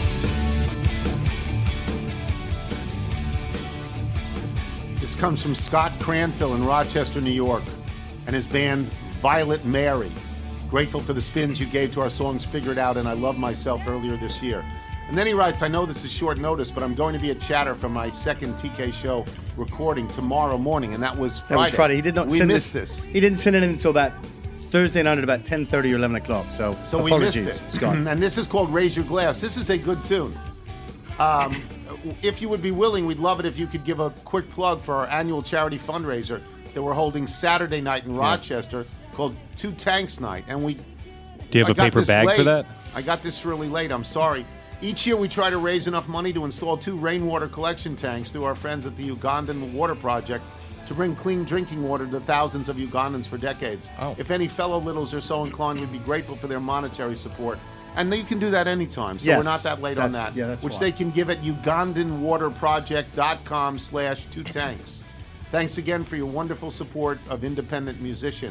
D: This comes from Scott Cranfill in Rochester, New York, and his band Violet Mary. Grateful for the spins you gave to our songs Figure It Out and I Love Myself earlier this year. And then he writes, I know this is short notice, but I'm going to be at Chatter for my second T K show recording tomorrow morning, and that was Friday.
B: That was Friday. He did not
D: we
B: send
D: missed
B: this.
D: this.
B: He didn't send it in until about Thursday night at about ten thirty or eleven o'clock. So,
D: So we
B: apologies,
D: missed it.
B: Scott.
D: And this is called Raise Your Glass. This is a good tune. Um, if you would be willing, we'd love it if you could give a quick plug for our annual charity fundraiser that we're holding Saturday night in Rochester called Two Tanks Night. And we
F: Do you have
D: I
F: a
D: got
F: paper
D: this
F: bag
D: late.
F: for that?
D: I got this really late. I'm sorry. Each year we try to raise enough money to install two rainwater collection tanks through our friends at the Ugandan Water Project to bring clean drinking water to thousands of Ugandans for decades.
E: Oh.
D: If any fellow littles are so inclined, we'd be grateful for their monetary support. And you can do that anytime, so
B: Yes,
D: we're not that late on
B: that's-
D: that.
B: yeah, that's
D: which
B: fine.
D: they can give at ugandanwaterproject.com slash two tanks. Thanks again for your wonderful support of independent musicians.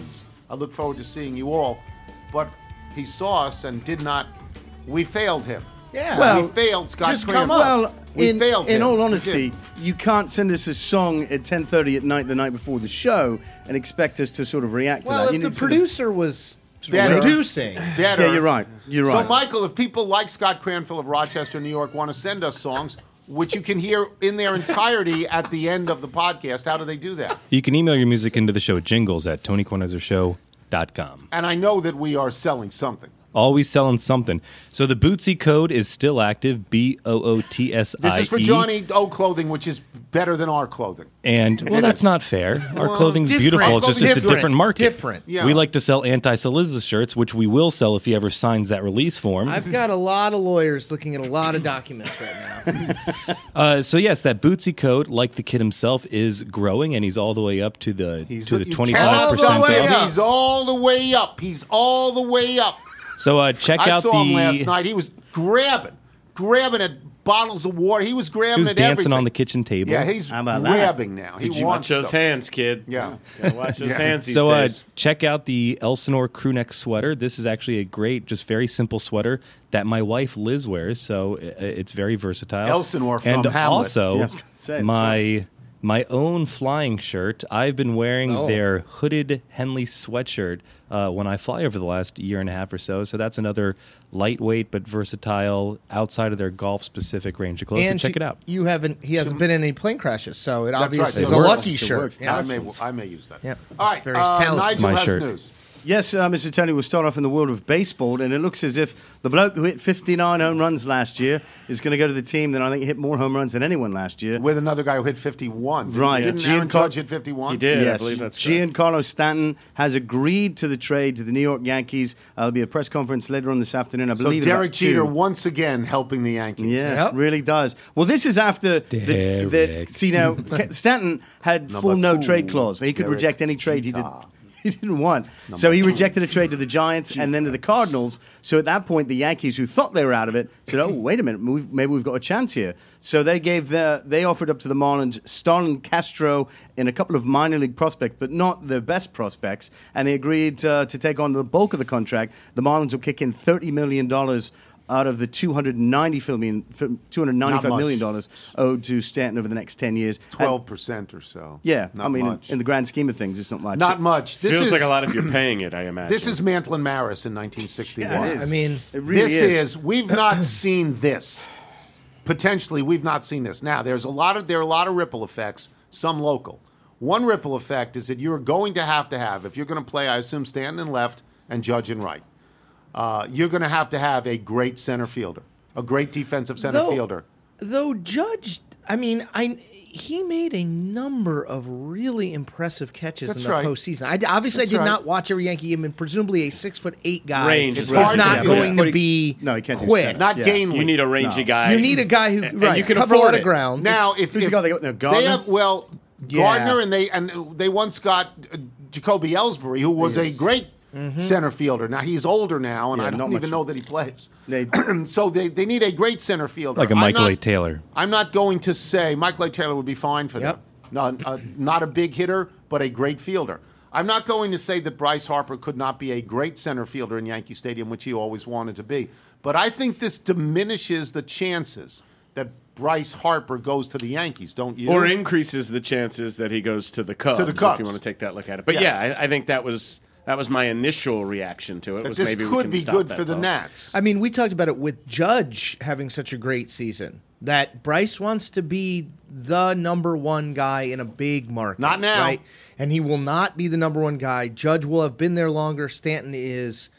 D: I look forward to seeing you all. But he saw us and did not. We failed him.
E: Yeah.
B: Well,
D: we failed Scott
E: just
D: Cranfield.
E: come up.
B: Well,
D: We
B: in,
D: failed
B: in
D: him.
B: all
D: We
B: honesty,
D: did.
B: you can't send us a song at ten thirty at night the night before the show and expect us to sort of react to
E: Well,
B: that. You
E: if the
B: need to sort of-
E: producer was
D: Better.
E: producing,
D: Better.
B: Yeah, you're right. You're
D: So,
B: right.
D: Michael, if people like Scott Cranfield of Rochester, New York, want to send us songs, which you can hear in their entirety at the end of the podcast, how do they do that?
F: You can email your music into the show at jingles at tony kornheiser show dot com.
D: And I know that we are selling something.
F: Always selling something. So the Bootsy code is still active, B O O T S I E.
D: This is for Johnny O clothing, which is better than our clothing.
F: And, well, that's not fair. Our clothing's
E: different.
F: beautiful. It's just it's a
E: Different.
F: different market.
E: Different.
D: Yeah.
F: We like to sell anti-Saliza shirts, which we will sell if he ever signs that release form.
E: I've got a lot of lawyers looking at a lot of documents right now.
F: Uh, so yes, that Bootsy code, like the kid himself, is growing, and he's all the way up to the
D: He's
F: to the
D: you
F: twenty
D: cannot
F: five percent
D: say
E: All the way
F: off.
E: up.
D: He's all the way up. He's all the way up.
F: So uh, check
D: I
F: out
D: saw
F: the.
D: him last night. He was grabbing, grabbing at bottles of water. He was grabbing
F: He was
D: at
F: dancing
D: everything.
F: on the kitchen table.
D: Yeah, he's
B: How about that?
D: grabbing now.
C: Did
D: he
C: you watch
D: wants
C: those
D: stuff.
C: hands, kid?
D: Yeah.
C: Gotta watch those
D: Yeah.
C: hands these
F: So uh,
C: days.
F: check out the Elsinore crew neck sweater. This is actually a great, just very simple sweater that my wife Liz wears. So i- it's very versatile.
D: Elsinore from
F: and
D: Hamlet.
F: also
B: Yeah, I was gonna say, that's
F: my my own flying shirt. I've been wearing
E: Oh.
F: their hooded Henley sweatshirt uh, when I fly over the last year and a half or so. So that's another lightweight but versatile outside of their golf specific range of clothes. So check
E: you,
F: it out.
E: You haven't. He hasn't been in any plane crashes, so it
D: That's
E: obviously
D: right.
E: is
D: It
E: a
D: works.
E: lucky
B: It
E: shirt.
B: works.
E: Yeah.
D: I may, I may use that.
E: Yeah.
D: All right.
E: Various
D: Uh,
E: talismans.
D: Nigel
F: My
D: has
F: shirt.
D: news.
B: Yes, uh, Mister Tony, we'll start off in the world of baseball, and it looks as if the bloke who hit fifty-nine home runs last year is going to go to the team that I think hit more home runs than anyone last year.
D: With another guy who hit fifty-one.
B: Right.
D: Didn't
B: Giancarlo-
D: Aaron Judge hit fifty-one?
C: He did. I
B: Yes,
C: believe that's correct.
B: Giancarlo Stanton has agreed to the trade to the New York Yankees. Uh, there'll be a press conference later on this afternoon, I
D: So
B: believe.
D: Derek
B: about two.
D: Jeter once again helping the Yankees.
B: Yeah,
E: Yep.
B: it really does. Well, this is after the, the
F: Derek.
B: see now Stanton had full no
D: two,
B: trade clause. He could
D: Derek
B: reject any trade he did.
D: Jeter.
B: He didn't want. So he rejected a trade to the Giants and then to the Cardinals. So at that point, the Yankees, who thought they were out of it, said, "Oh, wait a minute, we've, maybe we've got a chance here." So they gave the they offered up to the Marlins Starlin Castro and a couple of minor league prospects, but not the best prospects, and they agreed uh, to take on the bulk of the contract. The Marlins will kick in thirty million dollars out of the two hundred ninety million, two hundred ninety-five million dollars owed to Stanton over the next ten years.
D: twelve
B: And-
D: percent or so.
B: yeah,
D: Not
B: I mean,
D: much.
B: in the grand scheme of things, it's not much.
D: Not much. This
C: Feels
D: is,
C: like a lot if you're paying it, I imagine.
D: This is Mantle Maris in nineteen sixty-one.
B: Yeah, it is.
E: I mean,
B: It really
D: this
B: is.
D: is. We've not seen this. Potentially, we've not seen this. Now, there's a lot of there are a lot of ripple effects, some local. One ripple effect is that you're going to have to have, if you're going to play, I assume, Stanton in left and Judge in right. Uh, you're going to have to have a great center fielder, a great defensive center
E: Though-
D: fielder.
E: Though Judge, I mean, I he made a number of really impressive catches
D: That's
E: in the
D: right.
E: postseason. I obviously
D: That's
E: I did
D: right.
E: not watch every Yankee game, and presumably a six foot eight guy
C: Range
E: is
C: is
D: hard
E: not
D: to do.
E: going
B: But
E: to
B: he-
E: be
B: no, he can't do
E: quick.
B: seven.
D: Not
B: Yeah.
D: Gainley.
C: You need a rangy
B: No.
C: guy.
E: You need a guy who
C: And-
E: right,
C: and you can
E: cover a
C: afford
E: lot
C: it.
E: of ground.
D: Now, if,
B: Who's
D: if
B: the guy they got? No,
D: they
B: Gardner?
D: have, well,
E: Yeah.
D: Gardner and they and they once got uh, Jacoby Ellsbury, who was a great center fielder. Now he's older now, and
B: Yeah,
D: I
B: not
D: don't
B: much-
D: even know that he plays.
B: They-
D: so they, they need a great center fielder,
F: Like a
D: I'm
F: Michael
D: not-
F: A. Taylor.
D: I'm not going to say Michael A. Taylor would be fine for
E: Yep.
D: them. Not, uh, not a big hitter, but a great fielder. I'm not going to say that Bryce Harper could not be a great center fielder in Yankee Stadium, which he always wanted to be. But I think this diminishes the chances that Bryce Harper goes to the Yankees, don't you?
C: Or increases the chances that he goes to the Cubs,
D: To the Cubs.
C: if you want to take that look at it. But
D: Yes.
C: yeah, I, I think that was that was my initial reaction to it.
D: that
C: was
D: this
C: maybe we
D: could
C: can
D: be
C: stop
D: good
C: that
D: for the
C: talk.
D: Nats.
E: I mean, we talked about it with Judge having such a great season. That Bryce wants to be the number one guy in a big market.
D: Not now.
E: Right? And he will not be the number one guy. Judge will have been there longer. Stanton is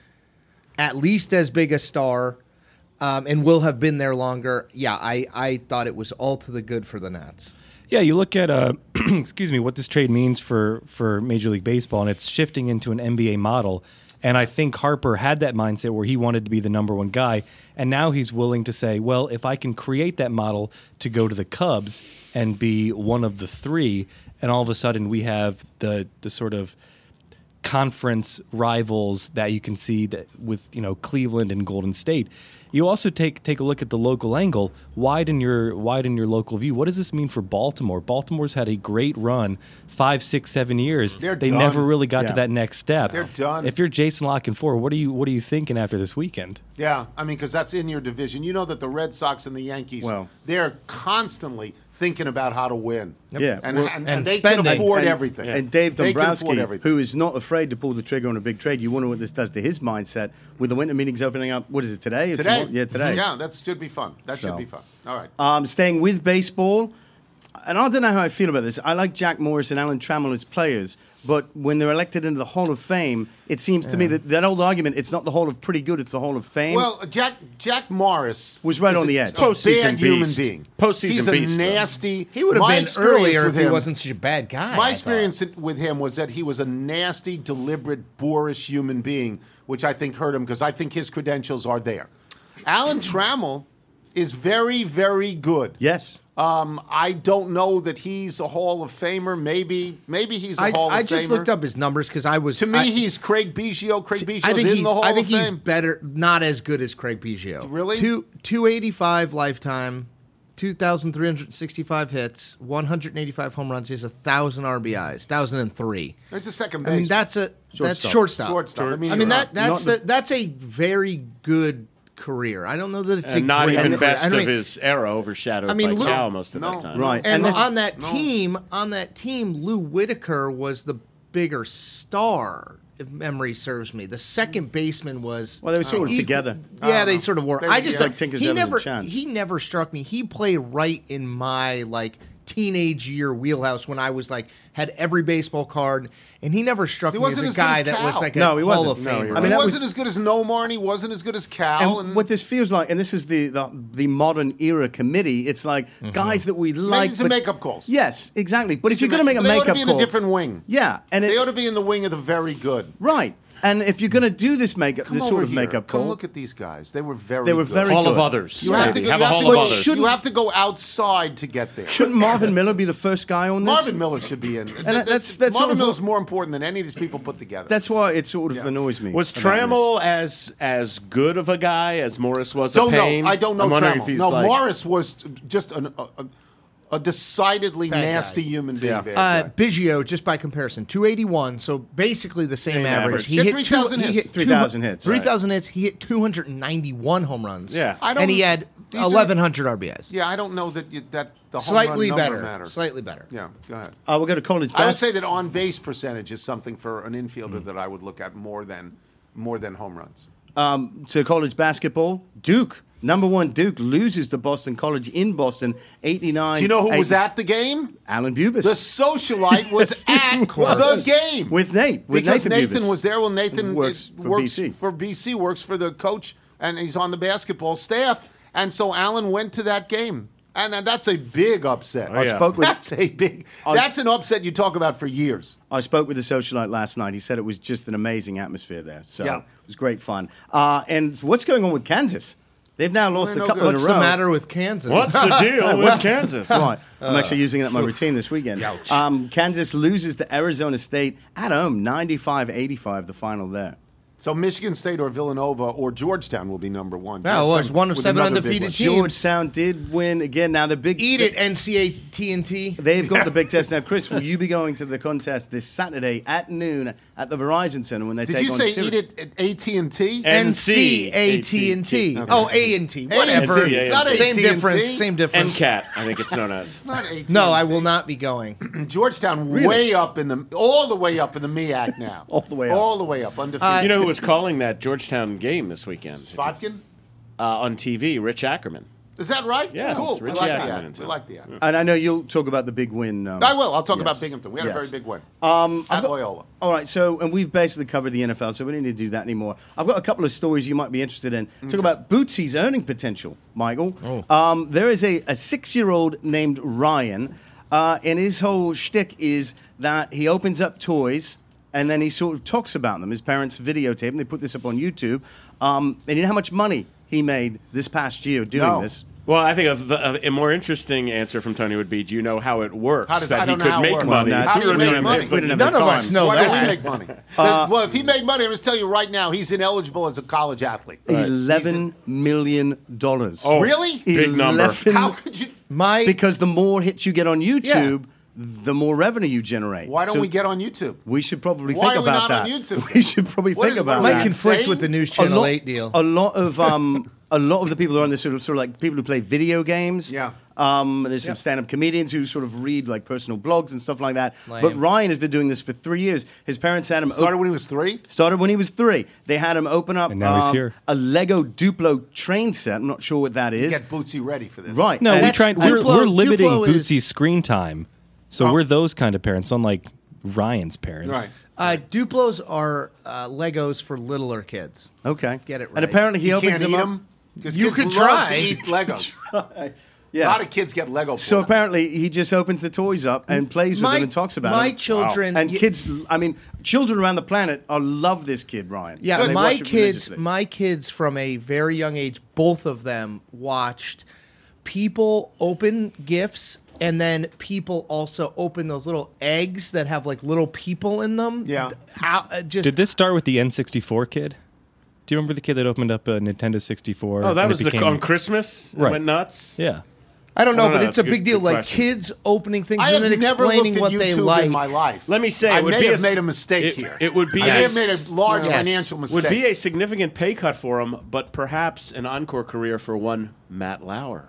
E: at least as big a star um, and will have been there longer. Yeah, I, I thought it was all to the good for the Nats.
F: Yeah, you look at uh, excuse me, what this trade means for for Major League Baseball, and it's shifting into an N B A model. And I think Harper had that mindset where he wanted to be the number one guy, and now he's willing to say, well, if I can create that model to go to the Cubs and be one of the three, and all of a sudden we have the the sort of conference rivals that you can see that with you know Cleveland and Golden State. You also take take a look at the local angle, widen your widen your local view. What does this mean for Baltimore? Baltimore's had a great run, five, six, seven years.
D: They're
F: they
D: done.
F: never really got
B: Yeah.
F: to that next step.
D: They're done.
F: If you're Jason La Canfora, what are you what are you thinking after this weekend?
D: Yeah, I mean, because that's in your division. You know that the Red Sox and the Yankees,
B: Well-
D: they're constantly thinking about how to win.
B: Yeah,
D: And,
B: well,
D: and,
E: and
D: and they
E: spending.
D: can afford
B: and,
D: everything.
B: And Dave
D: They can afford
B: Dombrowski,
D: everything.
B: who is not afraid to pull the trigger on a big trade, you wonder what this does to his mindset with the winter meetings opening up. What is it, today? or
D: Today.
B: tomorrow? Yeah, today.
D: Yeah, that should be fun. That
B: So.
D: should be fun. All right.
B: Um, staying with baseball, and I don't know how I feel about this. I like Jack Morris and Alan Trammell as players, but when they're elected into the Hall of Fame, it seems to me that that old argument, it's not the Hall of pretty good, it's the Hall of Fame.
D: Well, Jack Jack Morris
B: Was right
D: is
B: on
D: a-
B: the edge.
D: A
C: Postseason
D: bad human
C: beast.
D: being.
C: Postseason
D: He's a
C: beast, though.
D: nasty.
E: He would have
D: my
E: been
D: experience
E: earlier
D: with
E: if he
D: him-
E: wasn't such a bad guy. I
D: My
E: thought.
D: experience with him was that he was a nasty, deliberate, boorish human being, which I think hurt him because I think his credentials are there. Alan Trammell is very, very good.
B: yes.
D: Um, I don't know that he's a Hall of Famer. Maybe, maybe he's a
E: I,
D: Hall
E: I
D: of
E: just
D: Famer.
E: looked up his numbers because I was
D: To me,
E: I,
D: he's Craig Biggio. Craig Biggio's
E: I think
D: in
E: he's,
D: the Hall
E: I think
D: of
E: he's
D: Fame.
E: better, not as good as Craig Biggio.
D: Really?
E: Two two eighty five lifetime, two thousand three hundred sixty five hits, one hundred eighty five home runs. He has a thousand R B Is, thousand and three.
D: That's a second
E: I mean,
D: base.
E: that's a that's
B: Shortstop.
E: shortstop.
D: Shortstop. I mean,
E: I mean that
B: not
E: that's
B: the-
E: the, that's a very good career. I don't know that it's a
C: And not
E: great
C: even
E: career.
C: best
E: I mean,
C: of his era, overshadowed
E: I mean,
C: by
E: Lou-
C: Cal most of
D: No.
C: that time.
B: Right.
E: And,
B: this-
E: on that team, on that team, Lou Whitaker was the bigger star, if memory serves me. The second baseman was
B: Well, they were sort of
E: equal-
B: together.
E: Yeah,
D: I
E: they
D: don't know.
E: sort of were.
D: They-
E: I just
D: yeah.
B: Like Tinker's
E: he
B: Evans and
E: never
B: Chance.
E: he never struck me. He played right in my like teenage year wheelhouse when I was like had every baseball card, and he never struck
D: He
E: me as
D: wasn't
E: a
D: as good
E: guy
D: as
E: that
D: Cal.
E: was like a
B: No, he
E: Hall
B: wasn't.
E: of
B: No,
E: Famer.
B: you're
D: I
B: right.
D: mean,
B: that
D: he wasn't
B: was-
D: as good as Nomar. He wasn't as good as Cal.
B: And
D: And,
B: what this feels like, and this is the the, the modern era committee, it's like
E: Mm-hmm.
B: guys that we like.
D: these are
B: but-
D: makeup calls.
B: Yes, exactly. But if you're going to make a
D: they ought
B: makeup
D: to be
B: call,
D: in a different wing.
B: yeah, and
D: They
B: it,
D: ought to be in the wing of the very good.
B: right. And if you're going to do this makeup,
D: Come
B: this
D: over
B: sort of
D: here.
B: makeup
D: Come
B: call,
D: look at these guys. They were very.
B: They were
D: good.
B: very
C: Hall of
B: good.
C: others.
D: You have to
C: maybe.
D: go.
C: have
D: you
C: a
D: have
C: Hall
D: to
C: of
D: go-
C: others.
B: shouldn't-
D: You have to go outside to get there.
B: shouldn't Marvin Miller be the first guy on this?
D: Marvin Miller should be in.
B: that- that's- that's sort
D: Marvin
B: of
D: Miller's
B: what-
D: more important than any of these people put together.
B: That's why it sort of
D: Yeah.
B: annoys me.
C: Was
B: about
C: Trammell as as good of a guy as Morris was
D: don't
C: a pain?
D: know. I don't know.
C: I'm wondering
D: Trammell.
C: if he's
D: no,
C: like,
D: Morris was just an, a, a, a decidedly
E: Bad guy.
D: nasty human being.
C: Yeah.
D: bad
E: Uh,
D: guy.
E: Biggio, just by comparison, two eighty-one, so basically the same,
C: Same
E: average.
C: average.
E: He
D: Hit
E: hit
D: three
E: two-
D: thousand
E: he
D: hits.
E: hit two-
B: three thousand hits.
E: three thousand hits. He hit two hundred ninety-one home runs.
C: Yeah.
D: I don't-
E: and he had
D: these are-
E: eleven hundred R B Is.
D: Yeah, I don't know that you, that the home
E: Slightly
D: run number
E: better.
D: matters.
E: Slightly better.
D: Yeah, go ahead.
B: Uh, we'll go to college
D: I would
B: basketball.
D: say that on base percentage is something for an infielder that I would look at more than more than home runs.
B: Um, to college basketball, Duke, number one Duke, loses to Boston College in Boston, eighty-nine.
D: Do you know who was
B: eighty
D: at the game?
B: Alan Bubis.
D: The socialite was at the game
B: With Nate. With
D: because
B: Nathan,
D: Nathan
B: Bubis.
D: was there. Well, Nathan
B: Works
D: it
B: for
D: works
B: B C.
D: for B C, works for the coach, and he's on the basketball staff. And so Alan went to that game, and, and that's a big upset.
C: Oh, yeah.
B: I spoke with
D: That's a big. That's an upset you talk about for years.
B: I spoke with the socialite last night. He said it was just an amazing atmosphere there. So
D: Yeah.
B: it was great fun. Uh, and what's going on with Kansas? They've now lost
D: They're
B: a
D: no
B: couple
D: good.
B: in
E: What's
B: a row.
E: the matter with Kansas?
C: What's the deal with Kansas?
B: Right. I'm actually using that in my routine this weekend. Um, Kansas loses to Arizona State at home, ninety-five eighty-five, the final there.
D: So Michigan State or Villanova or Georgetown will be number one.
E: Yeah, well, it's one of
D: With
E: seven
D: another big
E: undefeated
D: one.
E: teams.
B: Georgetown did win again. Now the big
E: Eat it, N C A T N T.
B: They've got the big test now. Chris, will you be going to the contest this Saturday at noon at the Verizon Center when they
D: Did
B: take
D: you
B: on
D: say
B: Syracuse?
D: eat it at A T and T?
E: N C A T N T. Oh, A and T. Whatever.
C: N C A N T. It's not
E: Same
D: A T and T.
E: difference. Same difference.
C: N C A T, I think it's known as.
D: Not A T and T.
E: No, I will not be going.
D: Georgetown way up in the all the way up in the M E A C now.
B: All the way up.
D: All the way up. Undefeated.
E: Uh,
C: You know who was calling that Georgetown game this weekend?
D: Spotkin?
C: Uh, on T V, Rich Ackerman.
D: Is that right?
C: Yes,
D: Cool.
C: Richie
D: I like
C: Ackerman.
D: the ad. We like the ad.
B: And I know you'll talk about the big win. Um,
D: I will. I'll talk
B: yes.
D: about Binghamton. We had
B: Yes.
D: a very big win.
B: Um,
D: At
B: I've got-
D: Loyola.
B: All right, so, and we've basically covered the N F L, so we don't need to do that anymore. I've got a couple of stories you might be interested in.
D: Mm-hmm.
B: Talk about Bootsy's earning potential, Michael. Um, there is a, a six-year-old named Ryan, uh, and his whole shtick is that he opens up toys and then he sort of talks about them. His parents videotape him. They put this up on YouTube. Um, and you know how much money he made this past year doing
D: No.
B: this?
C: Well, I think a, the, a more interesting answer from Tony would be, do you know how it works?
D: How does-
C: that
D: I
C: he
D: don't know
C: could
D: how it
C: make
D: works.
C: money.
B: Well,
D: How do you
B: we
D: make
B: don't have-
D: money?
B: we don't have
E: None
B: the
E: of
B: time.
E: us know
D: Why
E: that.
D: don't we make money? well, if he made money, I'm just telling you right now, he's ineligible as a college athlete.
B: Eleven million dollars.
C: Oh,
D: Really?
C: Big number.
B: eleven
D: How could you?
E: My
B: Because the more hits you get on YouTube, the more revenue you generate.
D: Why don't
B: So
D: we get on YouTube?
B: We should probably
D: Why
B: think
D: are we
B: about
D: not
B: that.
D: on YouTube?
B: We should probably
D: What
B: think
D: is-
B: about
D: what
E: might
D: are
B: that.
D: you
E: conflict
D: insane?
E: with the News
B: a
E: Channel
B: lot,
E: eight deal.
B: A lot of um, a lot of the people who are on this sort of sort of like people who play video games.
D: Yeah.
B: Um, there's some stand-up comedians who sort of read like personal blogs and stuff like that.
E: Lame.
B: But Ryan has been doing this for three years. His parents had him
D: Started
B: op-
D: when he was three.
B: started when he was three. They had him open up
F: And now he's
B: um,
F: here.
B: a Lego Duplo train set. I'm not sure what that is.
D: Get Bootsy ready for this.
B: Right.
F: No,
B: And
F: we
B: that's-
F: try. We're,
E: Duplo-
F: we're limiting
E: Duplo is-
F: Bootsy's screen time, so
D: Oh.
F: we're those kind of parents, unlike Ryan's parents.
D: Right.
E: uh, Duplos are uh, Legos for littler kids.
B: Okay.
E: Get it
B: And
E: right.
B: apparently he
D: You
B: opens
D: can't
B: them
D: eat
B: up.
D: them because
E: You
D: kids
E: could
D: love
E: try.
D: to eat Legos.
B: Yes.
D: A lot of kids get Lego.
B: So
D: poisoning.
B: apparently he just opens the toys up and plays with them and talks about
E: my
B: them.
E: children
B: And
E: y-
B: kids, I mean, children around the planet are love this kid, Ryan.
E: Yeah,
B: And they
E: my
B: watch it
E: kids,
B: religiously.
E: my kids from a very young age, both of them watched people open gifts, and then people also open those little eggs that have like little people in them.
D: Yeah.
E: How, uh, just
F: Did this start with the N sixty-four kid? Do you remember the kid that opened up a Nintendo sixty-four?
C: Oh, that
F: and
C: was
F: it
C: the,
F: became,
C: on Christmas? It
F: Right.
C: went nuts?
F: Yeah.
E: I don't know,
C: I don't
E: but
C: know,
E: it's a
C: that's a
E: big
C: good-
E: deal.
C: good
E: Like
C: question.
E: kids opening things
D: I
E: and
D: have
E: then
D: never
E: explaining
D: looked at
E: what
D: YouTube
E: they like.
D: in my life.
C: Let me say,
D: I
C: it would
D: may
C: be
D: have
C: a,
D: made a mistake
C: it,
D: here.
C: It would be
D: I
C: a,
D: may have made a large
E: Yes.
D: financial mistake.
C: would be a significant pay cut for him, but perhaps an encore career for one Matt Lauer.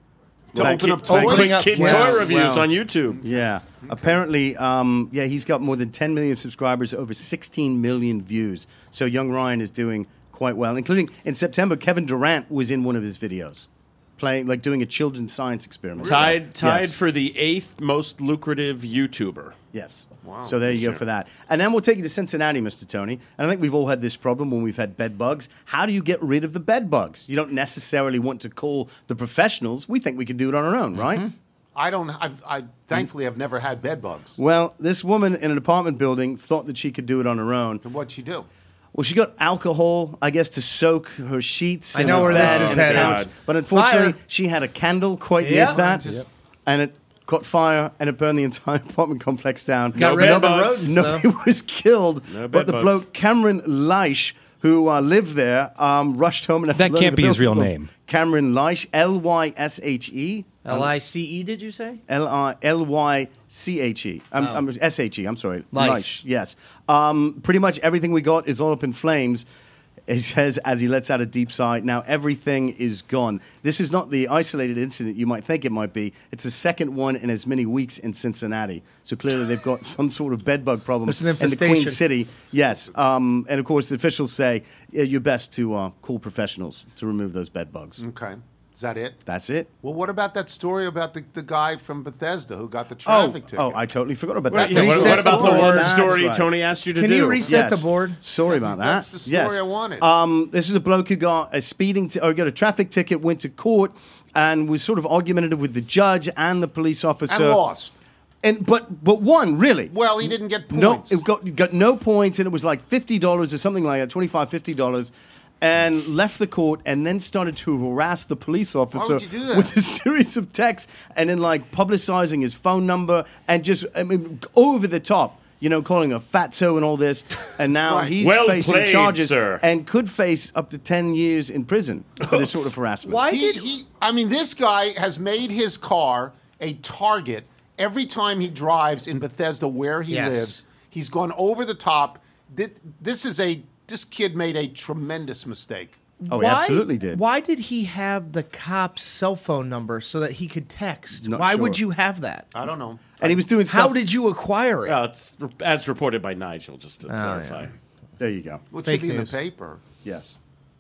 D: to
B: Like
D: open
B: kid-
D: up
B: like
D: toys.
E: Opening up-
C: Kid
B: Wow,
C: toy reviews
B: wow.
C: on YouTube.
B: Yeah. Apparently, um, yeah, he's got more than ten million subscribers, over sixteen million views. So young Ryan is doing quite well, including in September, Kevin Durant was in one of his videos, playing like doing a children's science experiment.
C: Tied,
B: So,
C: tied
B: yes.
C: for the eighth most lucrative YouTuber.
B: Yes.
D: Wow.
B: So there you
C: Sure.
B: go for that. And then we'll take you to Cincinnati, Mister Tony. And I think we've all had this problem when we've had bed bugs. How do you get rid of the bed bugs? You don't necessarily want to call the professionals. We think we can do it on our own, right?
D: I don't. I, I thankfully have never had bed bugs.
B: Well, this woman in an apartment building thought that she could do it on her own.
D: What'd she do?
B: Well, she got alcohol, I guess, to soak her sheets.
E: I
B: and
E: know
B: her
E: where
B: bed
E: this is
B: and her
E: headed.
B: couch. But unfortunately,
E: Fire.
B: she had a candle quite
E: Yeah.
B: near that,
D: Just-
B: and it caught fire, and it burned the entire apartment complex down.
E: Got
C: No
E: rid of the
C: bed bugs.
E: rodents,
B: Nobody
E: though.
B: was killed,
C: No
B: but
C: bed
B: the
C: bugs.
B: bloke Cameron Leish, who uh, lived there, um, rushed home and had to
F: That
B: learn
F: can't
B: the
F: be his
B: building
F: real
B: code.
F: name.
B: Cameron Leish, L Y S H E.
E: L I C E, did you say?
B: L I L Y C H E. I'm, I'm S H E. I'm sorry.
E: Leish.
B: Leish, yes. Um, pretty much everything we got is all up in flames. He says as he lets out a deep sigh. Now everything is gone. This is not the isolated incident you might think it might be. It's the second one in as many weeks in Cincinnati. So clearly they've got some sort of bedbug problem
E: There's an
B: in the Queen
E: infestation.
B: City. Yes. Um, and of course the officials say yeah, you're best to uh, call professionals to remove those bed bugs.
D: Okay. Is that it?
B: That's it.
D: Well, what about that story about the, the guy from Bethesda who got the
B: Oh,
D: traffic ticket?
B: oh, I totally forgot about
C: What,
B: that.
C: yeah, what,
E: reset
C: what about
E: the
C: the
E: board.
C: one
B: That's
C: story
B: right.
C: Tony asked you to
E: Can
C: do?
E: you reset the board?
B: Sorry
D: That's-
B: about that.
D: that's the story
B: yes.
D: I wanted.
B: Um, this is a bloke who got a speeding, t- or got a traffic ticket, went to court, and was sort of argumentative with the judge and the police officer.
D: and lost.
B: And but but won really.
D: Well, he didn't get
B: no,
D: points.
B: it got got no points, and it was like fifty dollars or something like that, twenty-five, fifty dollars. And left the court, and then started to harass the police officer
D: would you do that?
B: with a series of texts, and then like publicizing his phone number, and just I mean over the top, you know, calling a fatso and all this. And now
D: Right.
B: he's
C: Well
B: facing
C: played,
B: charges
C: sir.
B: and could face up to ten years in prison for this sort of harassment.
E: Why
D: he,
E: did
D: he? I mean, this guy has made his car a target every time he drives in Bethesda, where he
E: Yes.
D: lives. He's gone over the top. Thi- This is a. This kid made a tremendous mistake.
B: Oh, he absolutely did.
E: Why did he have the cop's cell phone number so that he could text?
B: Not
E: Why
B: sure.
E: would you have that?
D: I don't know.
B: And he was doing stuff.
E: How did you acquire it?
C: Well, it's re- as reported by Nigel, just
B: Oh,
C: to clarify.
B: There you go.
D: What
E: Fake
D: should be in
E: news.
D: the paper?
B: Yes.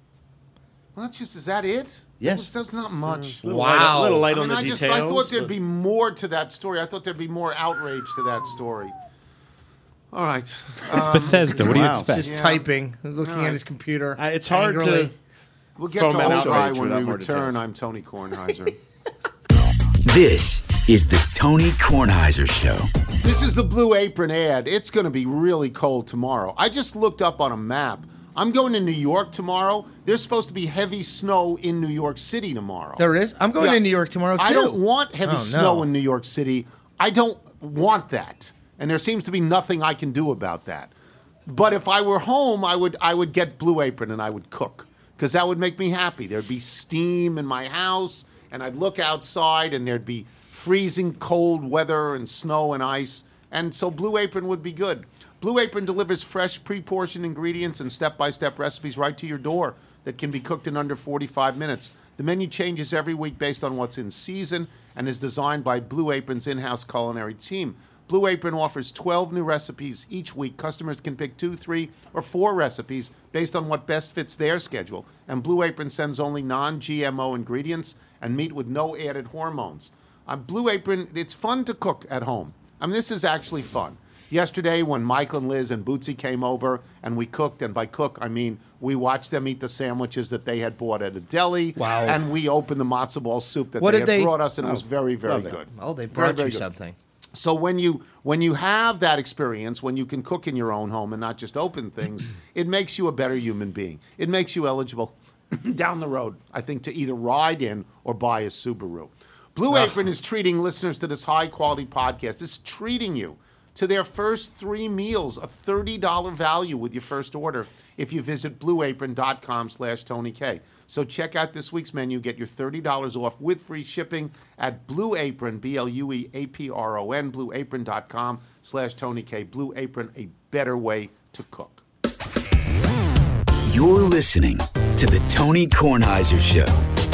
D: Well, that's just. Is that it?
B: Yes.
D: That's, that's not much.
C: A little
E: Wow.
C: light, a little light
D: I
C: on
D: mean,
C: the
D: I just
C: details.
D: I thought there'd
C: but-
D: be more to that story. I thought there'd be more outrage to that story. All right.
F: It's Bethesda. What do you
B: wow.
F: expect?
E: Just
D: Yeah.
E: typing, looking
D: All right.
E: at his computer.
C: Uh, it's hard
E: angrily.
C: to.
D: We'll get to
C: foment
D: Old Guy
C: outrage
D: when
C: without
D: we
C: more
D: return.
C: details.
D: I'm Tony Kornheiser.
H: This is the Tony Kornheiser Show.
D: This is the Blue Apron ad. It's going to be really cold tomorrow. I just looked up on a map. I'm going to New York tomorrow. There's supposed to be heavy snow in New York City tomorrow.
E: There is? I'm going
D: Yeah.
E: to New York tomorrow, too.
D: I don't want heavy
E: Oh,
D: snow
E: no.
D: in New York City. I don't want that. And there seems to be nothing I can do about that. But if I were home, I would I would get Blue Apron and I would cook because that would make me happy. There'd be steam in my house, and I'd look outside, and there'd be freezing cold weather and snow and ice. And so Blue Apron would be good. Blue Apron delivers fresh, pre-portioned ingredients and step-by-step recipes right to your door that can be cooked in under forty-five minutes. The menu changes every week based on what's in season and is designed by Blue Apron's in-house culinary team. Blue Apron offers twelve new recipes each week. Customers can pick two, three, or four recipes based on what best fits their schedule. And Blue Apron sends only non-G M O ingredients and meat with no added hormones. On Blue Apron, it's fun to cook at home. I mean, this is actually fun. Yesterday, when Michael and Liz and Bootsy came over and we cooked, and by cook, I mean we watched them eat the sandwiches that they had bought at a deli.
E: Wow.
D: And we opened the matzo ball soup that
E: What
D: they
E: did
D: had
E: they-
D: brought us, and it was
B: Oh,
D: very, very
B: lovely.
D: good.
E: Oh, they
D: Very,
E: brought
D: very
E: you
D: good.
E: something.
D: So when you when you have that experience, when you can cook in your own home and not just open things, it makes you a better human being. It makes you eligible down the road, I think, to either ride in or buy a Subaru. Blue Apron is treating listeners to this high-quality podcast. It's treating you to their first three meals, a thirty dollars value with your first order if you visit blueapron.com slash Tony K. So check out this week's menu. Get your thirty dollars off with free shipping at Blue Apron, B L U E A P R O N, blueapron.com slash Tony K. Blue Apron, a better way to cook.
H: You're listening to The Tony Kornheiser Show.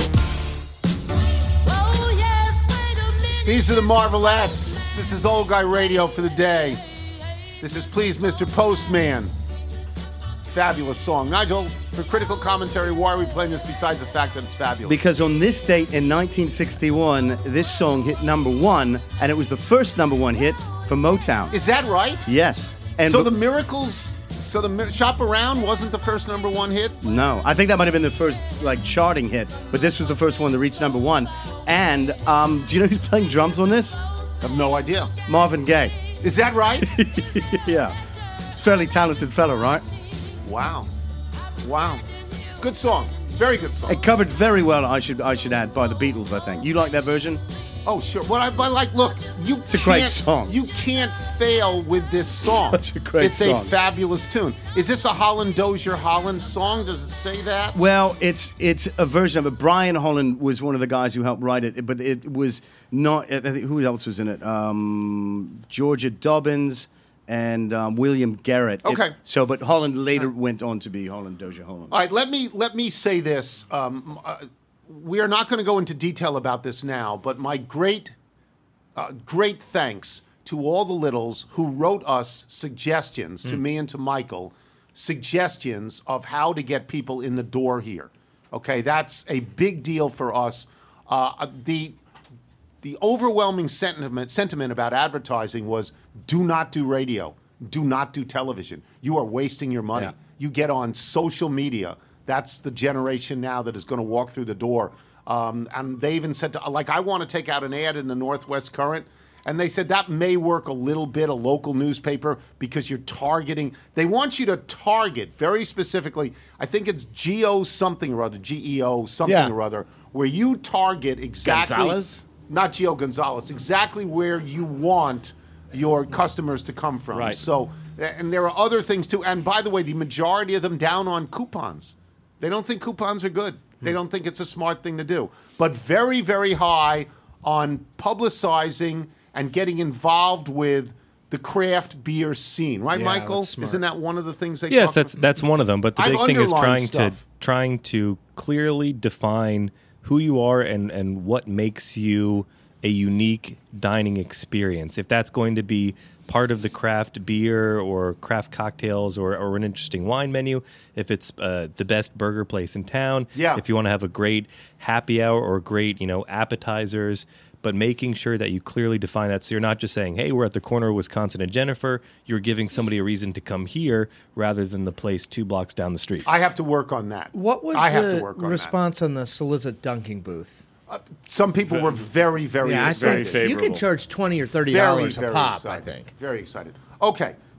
D: These are the Marvelettes. This is Old Guy Radio for the day. This is Please Mister Postman. Fabulous song. Nigel, for critical commentary, why are we playing this besides the fact that it's fabulous?
B: Because on this date in nineteen sixty-one, this song hit number one, and it was the first number one hit for Motown.
D: Is that right?
B: Yes. And
D: so
B: b-
D: the Miracles, so the Mi- Shop Around wasn't the first number one hit?
B: No, I think that might have been the first like charting hit, but this was the first one to reach number one. And um, do you know who's playing drums on this?
D: I have no idea.
B: Marvin Gaye.
D: Is that right?
B: Yeah. Fairly talented fella, right?
D: Wow. Wow. Good song. Very good song.
B: It covered very well, I should I should add, by the Beatles, I think. You like that version?
D: Oh, sure. What I, but like, look, you
B: It's a great
D: can't-
B: song.
D: You can't fail with this song.
B: Such a great
D: it's
B: song.
D: a fabulous tune. Is this a Holland Dozier Holland song? Does it say that?
B: Well, it's it's a version of it. Brian Holland was one of the guys who helped write it, but it was not. I think, who else was in it? Um, Georgia Dobbins and um, William Garrett. It-
D: Okay.
B: so, but Holland later went on to be Holland Dozier Holland.
D: All right, let me let me say this. Um, uh, we are not going to go into detail about this now, but my great, uh, great thanks to all the littles who wrote us suggestions, to me and to Michael, suggestions of how to get people in the door here. Okay, that's a big deal for us. Uh, the the overwhelming sentiment sentiment about advertising was: do not do radio, do not do television. You are wasting your money.
B: Yeah.
D: You get on social media. That's the generation now that is going to walk through the door. Um, and they even said, to, like, I want to take out an ad in the Northwest Current. And they said that may work a little bit, a local newspaper, because you're targeting. They want you to target very specifically. I think it's G O something or other, G E O something
B: Yeah.
D: or other, where you target exactly.
C: Gonzalez?
D: Not Gio Gonzalez, exactly where you want your customers to come from.
C: Right.
D: So, and there are other things too. And by the way, the majority of them down on coupons. They don't think coupons are good. They don't think it's a smart thing to do. But very, very high on publicizing and getting involved with the craft beer scene. Right,
E: Yeah,
D: Michael?
E: that's smart.
D: Isn't that one of the things they
F: Yes,
D: talk
F: that's
D: about?
F: that's one of them. But the
D: I've
F: big thing is
D: underlined
F: trying
D: stuff.
F: to trying to clearly define who you are and and what makes you a unique dining experience. If that's going to be part of the craft beer or craft cocktails or, or an interesting wine menu, if it's uh, the best burger place in town,
D: Yeah.
F: if you want to have a great happy hour or great, you know, appetizers, but making sure that you clearly define that so you're not just saying, hey, we're at the corner of Wisconsin and Jennifer. You're giving somebody a reason to come here rather than the place two blocks down the street.
D: I have to work on that.
E: What was
D: I have
E: the
D: to work on
E: response on the solicit dunking booth?
D: that. Some people were very, very
E: Yeah, I
D: excited.
E: think
C: Very
E: you could
C: favorable.
E: charge twenty or thirty
D: Very,
E: dollars a
D: very
E: pop.
D: excited.
E: I think.
D: Very excited. Okay,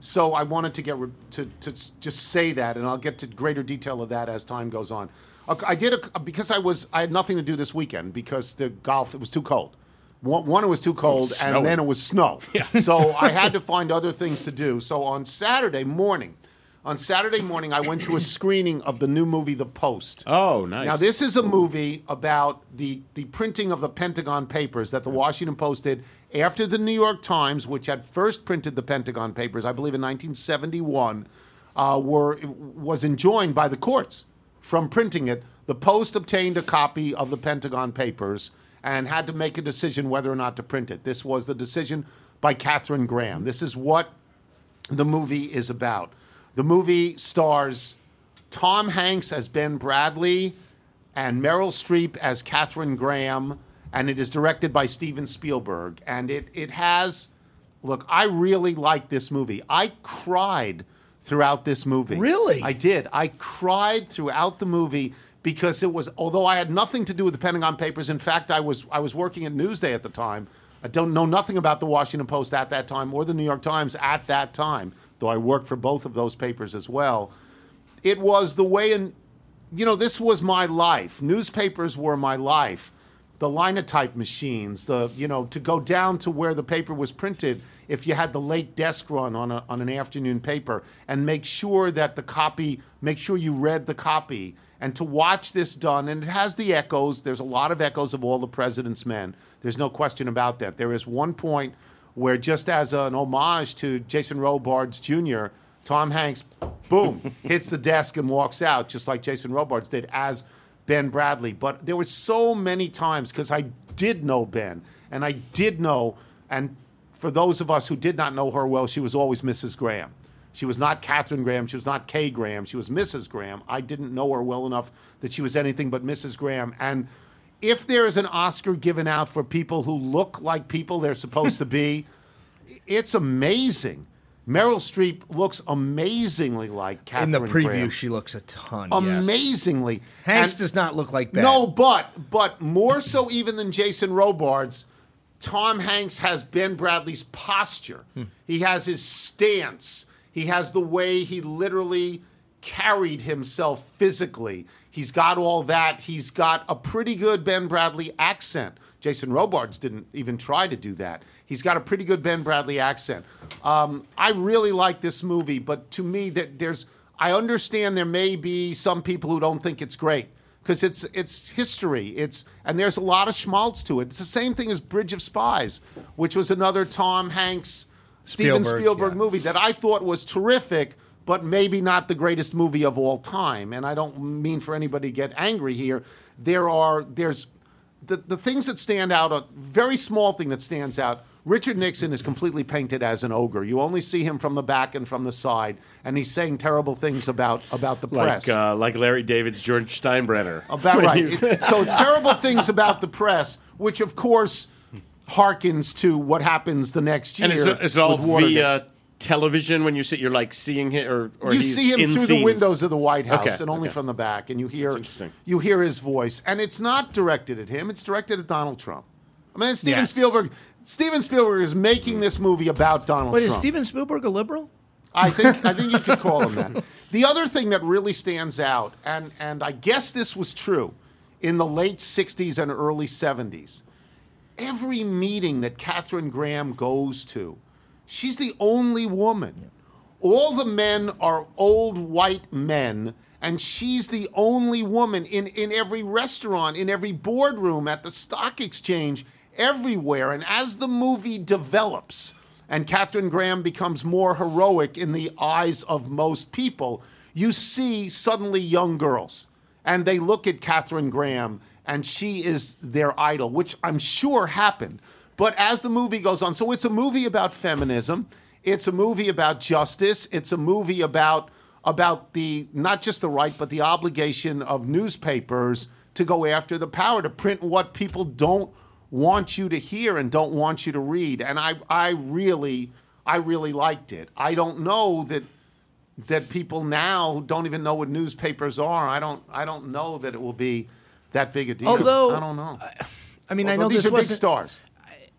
D: So I wanted to get re- to to s- just say that, and I'll get to greater detail of that as time goes on. Okay, I did a, because I was I had nothing to do this weekend because the golf it was too cold. One, one it was too cold,
C: was
D: and
C: snowing.
D: then it was snow. Yeah. So I had to find other things to do. So on Saturday morning, on Saturday morning, I went to a screening of the new movie The Post.
C: Oh, nice.
D: Now, this is a movie about the, the printing of the Pentagon Papers that the Washington Post did after the New York Times, which had first printed the Pentagon Papers, I believe in nineteen seventy-one, uh, were was enjoined by the courts from printing it. The Post obtained a copy of the Pentagon Papers and had to make a decision whether or not to print it. This was the decision by Katharine Graham. This is what the movie is about. The movie stars Tom Hanks as Ben Bradley and Meryl Streep as Katharine Graham, and it is directed by Steven Spielberg. And it, it has, look, I really like this movie. I cried throughout this movie.
E: Really?
D: I did. I cried throughout the movie because it was, although I had nothing to do with the Pentagon Papers, in fact, I was I was working at Newsday at the time. I don't know nothing about the Washington Post at that time or the New York Times at that time, though I worked for both of those papers as well. It was the way in, you know, this was my life. Newspapers were my life. The linotype machines, the, you know, to go down to where the paper was printed, if you had the late desk run on a, on an afternoon paper, and make sure that the copy, make sure you read the copy, and to watch this done, and it has the echoes. There's a lot of echoes of All the President's Men. There's no question about that. There is one point where, just as an homage to Jason Robards Junior, Tom Hanks, boom, hits the desk and walks out, just like Jason Robards did as Ben Bradley. But there were so many times, because I did know Ben, and I did know, and for those of us who did not know her well, she was always Missus Graham. She was not Katharine Graham. She was not Kay Graham. She was Missus Graham. I didn't know her well enough that she was anything but Missus Graham. And if there is an Oscar given out for people who look like people they're supposed to be, it's amazing. Meryl Streep looks amazingly like Katharine
E: In the preview,
D: Graham.
E: she looks a ton. yes.
D: Amazingly.
E: Hanks
D: And-
E: does not look like Ben.
D: No, but but more so even than Jason Robards, Tom Hanks has Ben Bradley's posture.
E: Hmm.
D: He has his stance. He has the way he literally carried himself physically. He's got all that. He's got a pretty good Ben Bradley accent. Jason Robards didn't even try to do that. He's got a pretty good Ben Bradley accent. Um, I really like this movie, but to me, that there's I understand there may be some people who don't think it's great because it's it's history. It's and there's a lot of schmaltz to it. It's the same thing as Bridge of Spies, which was another Tom Hanks, Steven
E: Spielberg,
D: Spielberg
E: yeah.
D: movie that I thought was terrific, but maybe not the greatest movie of all time. And I don't mean for anybody to get angry here. There are there's the the things that stand out. A very small thing that stands out. Richard Nixon is completely painted as an ogre. You only see him from the back and from the side, and he's saying terrible things about about the press.
C: Like, uh, like Larry David's George Steinbrenner.
D: About
C: When
D: right.
C: he was-
D: It- so it's terrible things about the press, which of course harkens to what happens the next year.
C: and is it, is it all
D: with Watergate.
C: via television when you sit? You're like seeing him, or, or
D: You
C: he's
D: see him
C: in
D: through the
C: scenes?
D: windows of the White House,
C: Okay,
D: and only
C: okay.
D: from the back, and you hear
C: That's interesting.
D: you hear his voice, and it's not directed at him; it's directed at Donald Trump. I mean, Steven
E: Yes.
D: Spielberg. Steven Spielberg is making this movie about Donald
E: Wait,
D: Trump.
E: is Steven Spielberg a liberal?
D: I think I think you could call him that. The other thing that really stands out, and and I guess this was true in the late sixties and early seventies, every meeting that Katharine Graham goes to, she's the only woman. All the men are old white men, and she's the only woman in, in every restaurant, in every boardroom, at the stock exchange, everywhere. And as the movie develops, and Katharine Graham becomes more heroic in the eyes of most people, you see suddenly young girls. And they look at Katharine Graham, and she is their idol, which I'm sure happened. But as the movie goes on, so it's a movie about feminism. It's a movie about justice. It's a movie about about the not just the right, but the obligation of newspapers to go after the power, to print what people don't want you to hear and don't want you to read. And I, I really, I really liked it. I don't know that that people now don't even know what newspapers are. I don't, I don't know that it will be that big a deal.
E: Although-
D: I don't know.
E: I mean, I
D: Although
E: know
D: these
E: this
D: are big
E: wasn't.
D: stars.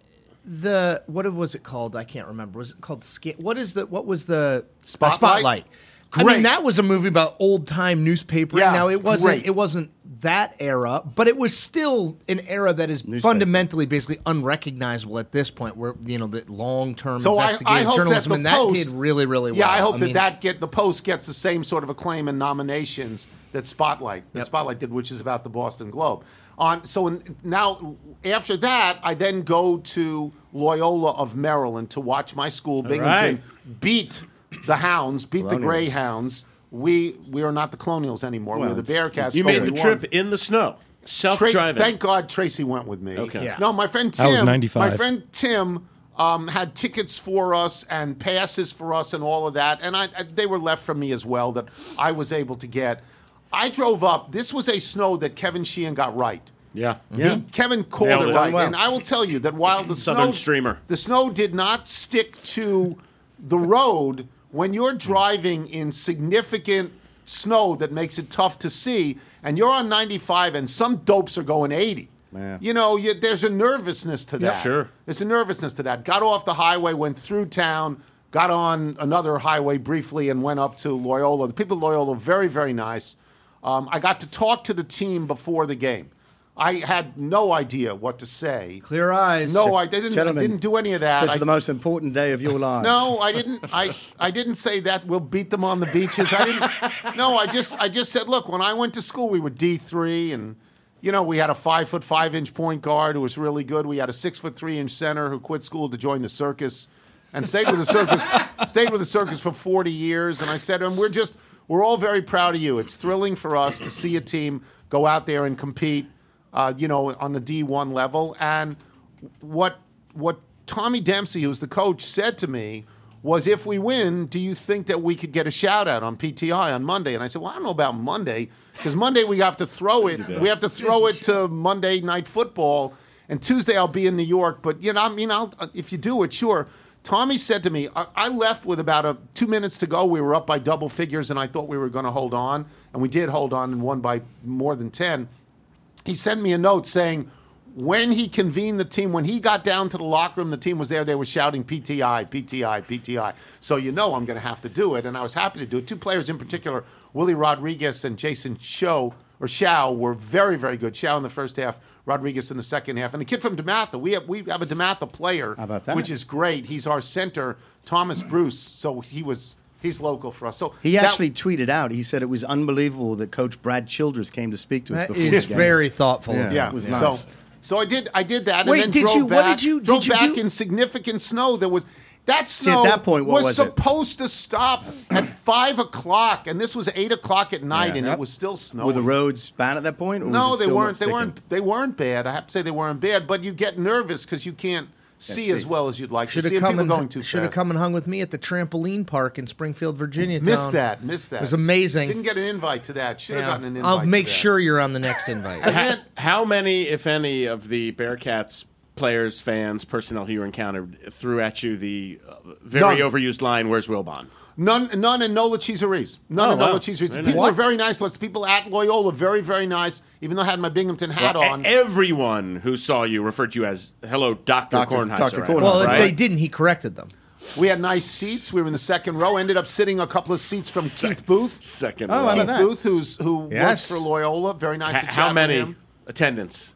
E: the what was it called? I can't remember. Was it called Sca- What is the what was the
D: Spotlight?
E: Spotlight. I
D: Great.
E: mean, that was a movie about old time newspapering.
D: Yeah,
E: now it wasn't
D: great.
E: it wasn't that era, but it was still an era that is fundamentally basically unrecognizable at this point. Where you know the long term
D: So I,
E: investigative
D: I hope
E: journalism,
D: that
E: and
D: the
E: that
D: Post
E: did really really well.
D: Yeah, I hope
E: I
D: that
E: mean,
D: that get the Post gets the same sort of acclaim and nominations that Spotlight that
E: Yep.
D: Spotlight did, which is about the Boston Globe. On so in, now after that, I then go to Loyola of Maryland to watch my school Binghamton
C: right.
D: beat the Hounds, beat the
B: Colonials.
D: Greyhounds. We we are not the Colonials anymore.
B: Well,
D: We're the
B: it's-
D: Bearcats.
C: You
D: but
C: made
D: we
C: the
D: won.
C: trip in the snow,
D: Tra-
C: self-driving.
D: Thank God Tracy went with me.
C: Okay.
E: Yeah.
D: No, my friend Tim.
F: That was ninety-five.
D: My friend Tim um, had tickets for us and passes for us and all of that, and I, I they were left from me as well that I was able to get. I drove up. This was a snow that Kevin Sheehan got right.
C: Yeah.
B: Yeah.
D: He, Kevin called
C: Nailed
D: it
C: it.
D: right,
B: Well.
D: and I will tell you that while the
C: Southern
D: snow,
C: Streamer.
D: the snow did not stick to the road. When you're driving in significant snow that makes it tough to see, and you're on ninety-five, and some dopes are going eighty.
B: Yeah.
D: You know, you, there's a nervousness to that.
C: sure.
D: There's a nervousness to that. Got off the highway, went through town, got on another highway briefly, and went up to Loyola. The people of Loyola, very, very nice. Um, I got to talk to the team before the game. I had no idea what to say.
E: Clear eyes.
D: No, I didn't.
B: Gentlemen,
D: I didn't do any of that.
B: This
D: I,
B: is the most important day of your lives.
D: no, I didn't. I, I didn't say that we'll beat them on the beaches. I didn't. No, I just I just said, look, when I went to school, we were D three, and you know we had a five foot five inch point guard who was really good. We had a six foot three inch center who quit school to join the circus, and stayed with the circus. stayed with the circus for forty years. And I said, and we're just we're all very proud of you. It's thrilling for us to see a team go out there and compete. Uh, you know, on the D one level. And what what Tommy Dempsey, who's the coach, said to me was, if we win, do you think that we could get a shout-out on P T I on Monday? And I said, well, I don't know about Monday, because Monday we have to throw it. We have to throw it to Monday Night Football, and Tuesday I'll be in New York. But, you know, I mean, I'll, if you do it, sure. Tommy said to me, I, I left with about a, two minutes to go. We were up by double figures, and I thought we were going to hold on. And we did hold on and won by more than ten. He sent me a note saying when he convened the team, when he got down to the locker room, the team was there, they were shouting P T I, P T I, P T I. So you know I'm going to have to do it, and I was happy to do it. Two players in particular, Willie Rodriguez and Jason Show, or Shao, were very, very good. Shao in the first half, Rodriguez in the second half. And the kid from DeMatha, we have we have a DeMatha player,
B: How about that?
D: which is great. He's our center, Thomas Bruce, so he was... He's local for us. So
B: He
D: that-
B: actually tweeted out, he said it was unbelievable that Coach Brad Childress came to speak to us
E: That
B: before
E: is
B: the game.
E: very thoughtful
B: Yeah.
E: of you.
D: Yeah,
B: It was
D: so
B: nice.
D: so I did I did that,
E: Wait,
D: and then
E: did
D: drove
E: you- what
D: back.
E: did you-
D: drove
E: did you
D: back
E: do-
D: in significant snow. There was that
B: See, at
D: snow
B: that point, what was it?
D: supposed to stop at five o'clock, and this was eight o'clock at night,
B: Yeah.
D: and
B: Yep.
D: it was still snowing.
B: Were the roads bad at that point? Or
D: no,
B: was it
D: they
B: still not
D: weren't. They
B: sticking?
D: weren't. They weren't bad. I have to say they weren't bad, but you get nervous because you can't see
B: see.
D: as well as you'd like
E: Should
D: to see.
E: have
D: and
E: come
D: people
E: and
D: going too
E: should have
D: fast.
E: come and hung with me at the trampoline park in Springfield, Virginia.
D: Missed
E: town.
D: that. Missed that.
E: It was amazing.
D: Didn't get an invite to that. Should have
E: Yeah.
D: gotten an invite.
E: I'll
D: to
E: make
D: that.
E: sure you're on the next invite.
D: And then-
C: How many, if any, of the Bearcats players, fans, personnel who you encountered threw at you the uh, very
D: None.
C: overused line, "Where's Wilbon?"
D: None, none, and no Lacheeseries. None,
C: Oh,
D: and no
C: wow.
D: Lacheeseries.
C: Very
D: People
C: nice.
D: are very nice to us. People at Loyola, very, very nice. Even though I had my Binghamton hat
C: Well, e-
D: on.
C: everyone who saw you referred to you as "Hello, Doctor
B: Doctor
C: Kornheiser."
B: Doctor
C: right?
B: Kornheiser.
E: well, if
C: right?
E: they didn't, he corrected them.
D: We had nice seats. We were in the second row. Ended up sitting a couple of seats from Keith Booth.
C: Second.
B: Oh,
C: row.
B: I
D: Keith
B: know that.
D: Booth, who's who
B: Yes.
D: works for Loyola. Very nice
C: H-
D: to chat
C: how
D: with
C: many
D: him.
C: attendance?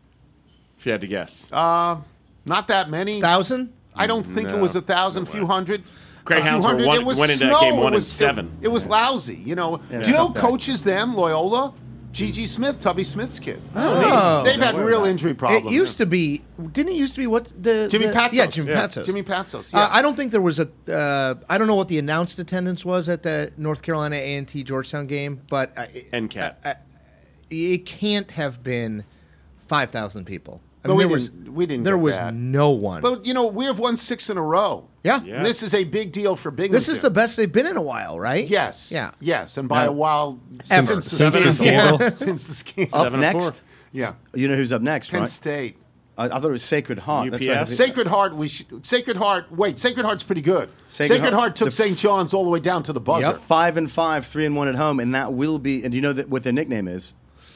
C: If you had to guess,
D: Not that many.
E: Thousand?
D: I don't think it was a thousand, few hundred.
C: Greyhounds
D: a few
C: were
D: hundred.
C: one-
D: It was
C: went into that
D: snow.
C: game one
D: It was,
C: and seven.
D: It, it was lousy. You know. Do you know who coaches them? Loyola. Gigi Smith, Tubby Smith's kid.
E: Oh.
D: They've had real injury problems.
E: It used to be. Didn't it used to be what the
D: Jimmy
E: the,
D: Patsos.
E: Yeah, Jimmy
C: Yeah.
E: Patsos.
D: Jimmy Patsos. Yeah.
E: Uh, I don't think there was a. Uh, I don't know what the announced attendance was at the North Carolina A and T Georgetown game, but uh, it,
C: N C A T.
E: uh, it can't have been five thousand people. I
D: No,
E: mean,
D: we
E: there was
D: didn't- we didn't
E: There
D: get
E: was
D: that.
E: no one.
D: But you know, we have won six in a row.
E: yeah.
C: Yeah.
D: This is a big deal for Binghamton.
E: This is the best they've been in a while, right?
D: Yes.
E: Yeah.
D: Yes, and by
B: No.
D: a while
E: Ever.
D: since,
F: Since
D: the
F: the
D: scandal.
F: scandal.
D: since the scandal.
B: Up
C: Seven and four.
B: next,
D: Yeah.
B: you know who's up next,
D: Penn
B: right?
D: State.
B: I, I thought it was Sacred Heart.
C: U P
B: That's
C: S?
B: right.
D: Sacred Heart. We should, Sacred Heart. Wait, Sacred Heart's pretty good.
B: Sacred
D: Sacred,
B: Heart-
D: Heart, took
B: the
D: Saint John's all the way down to the buzzer.
E: Yep.
B: Five and five, three and one at home, and that will be. And do you know that what their nickname is?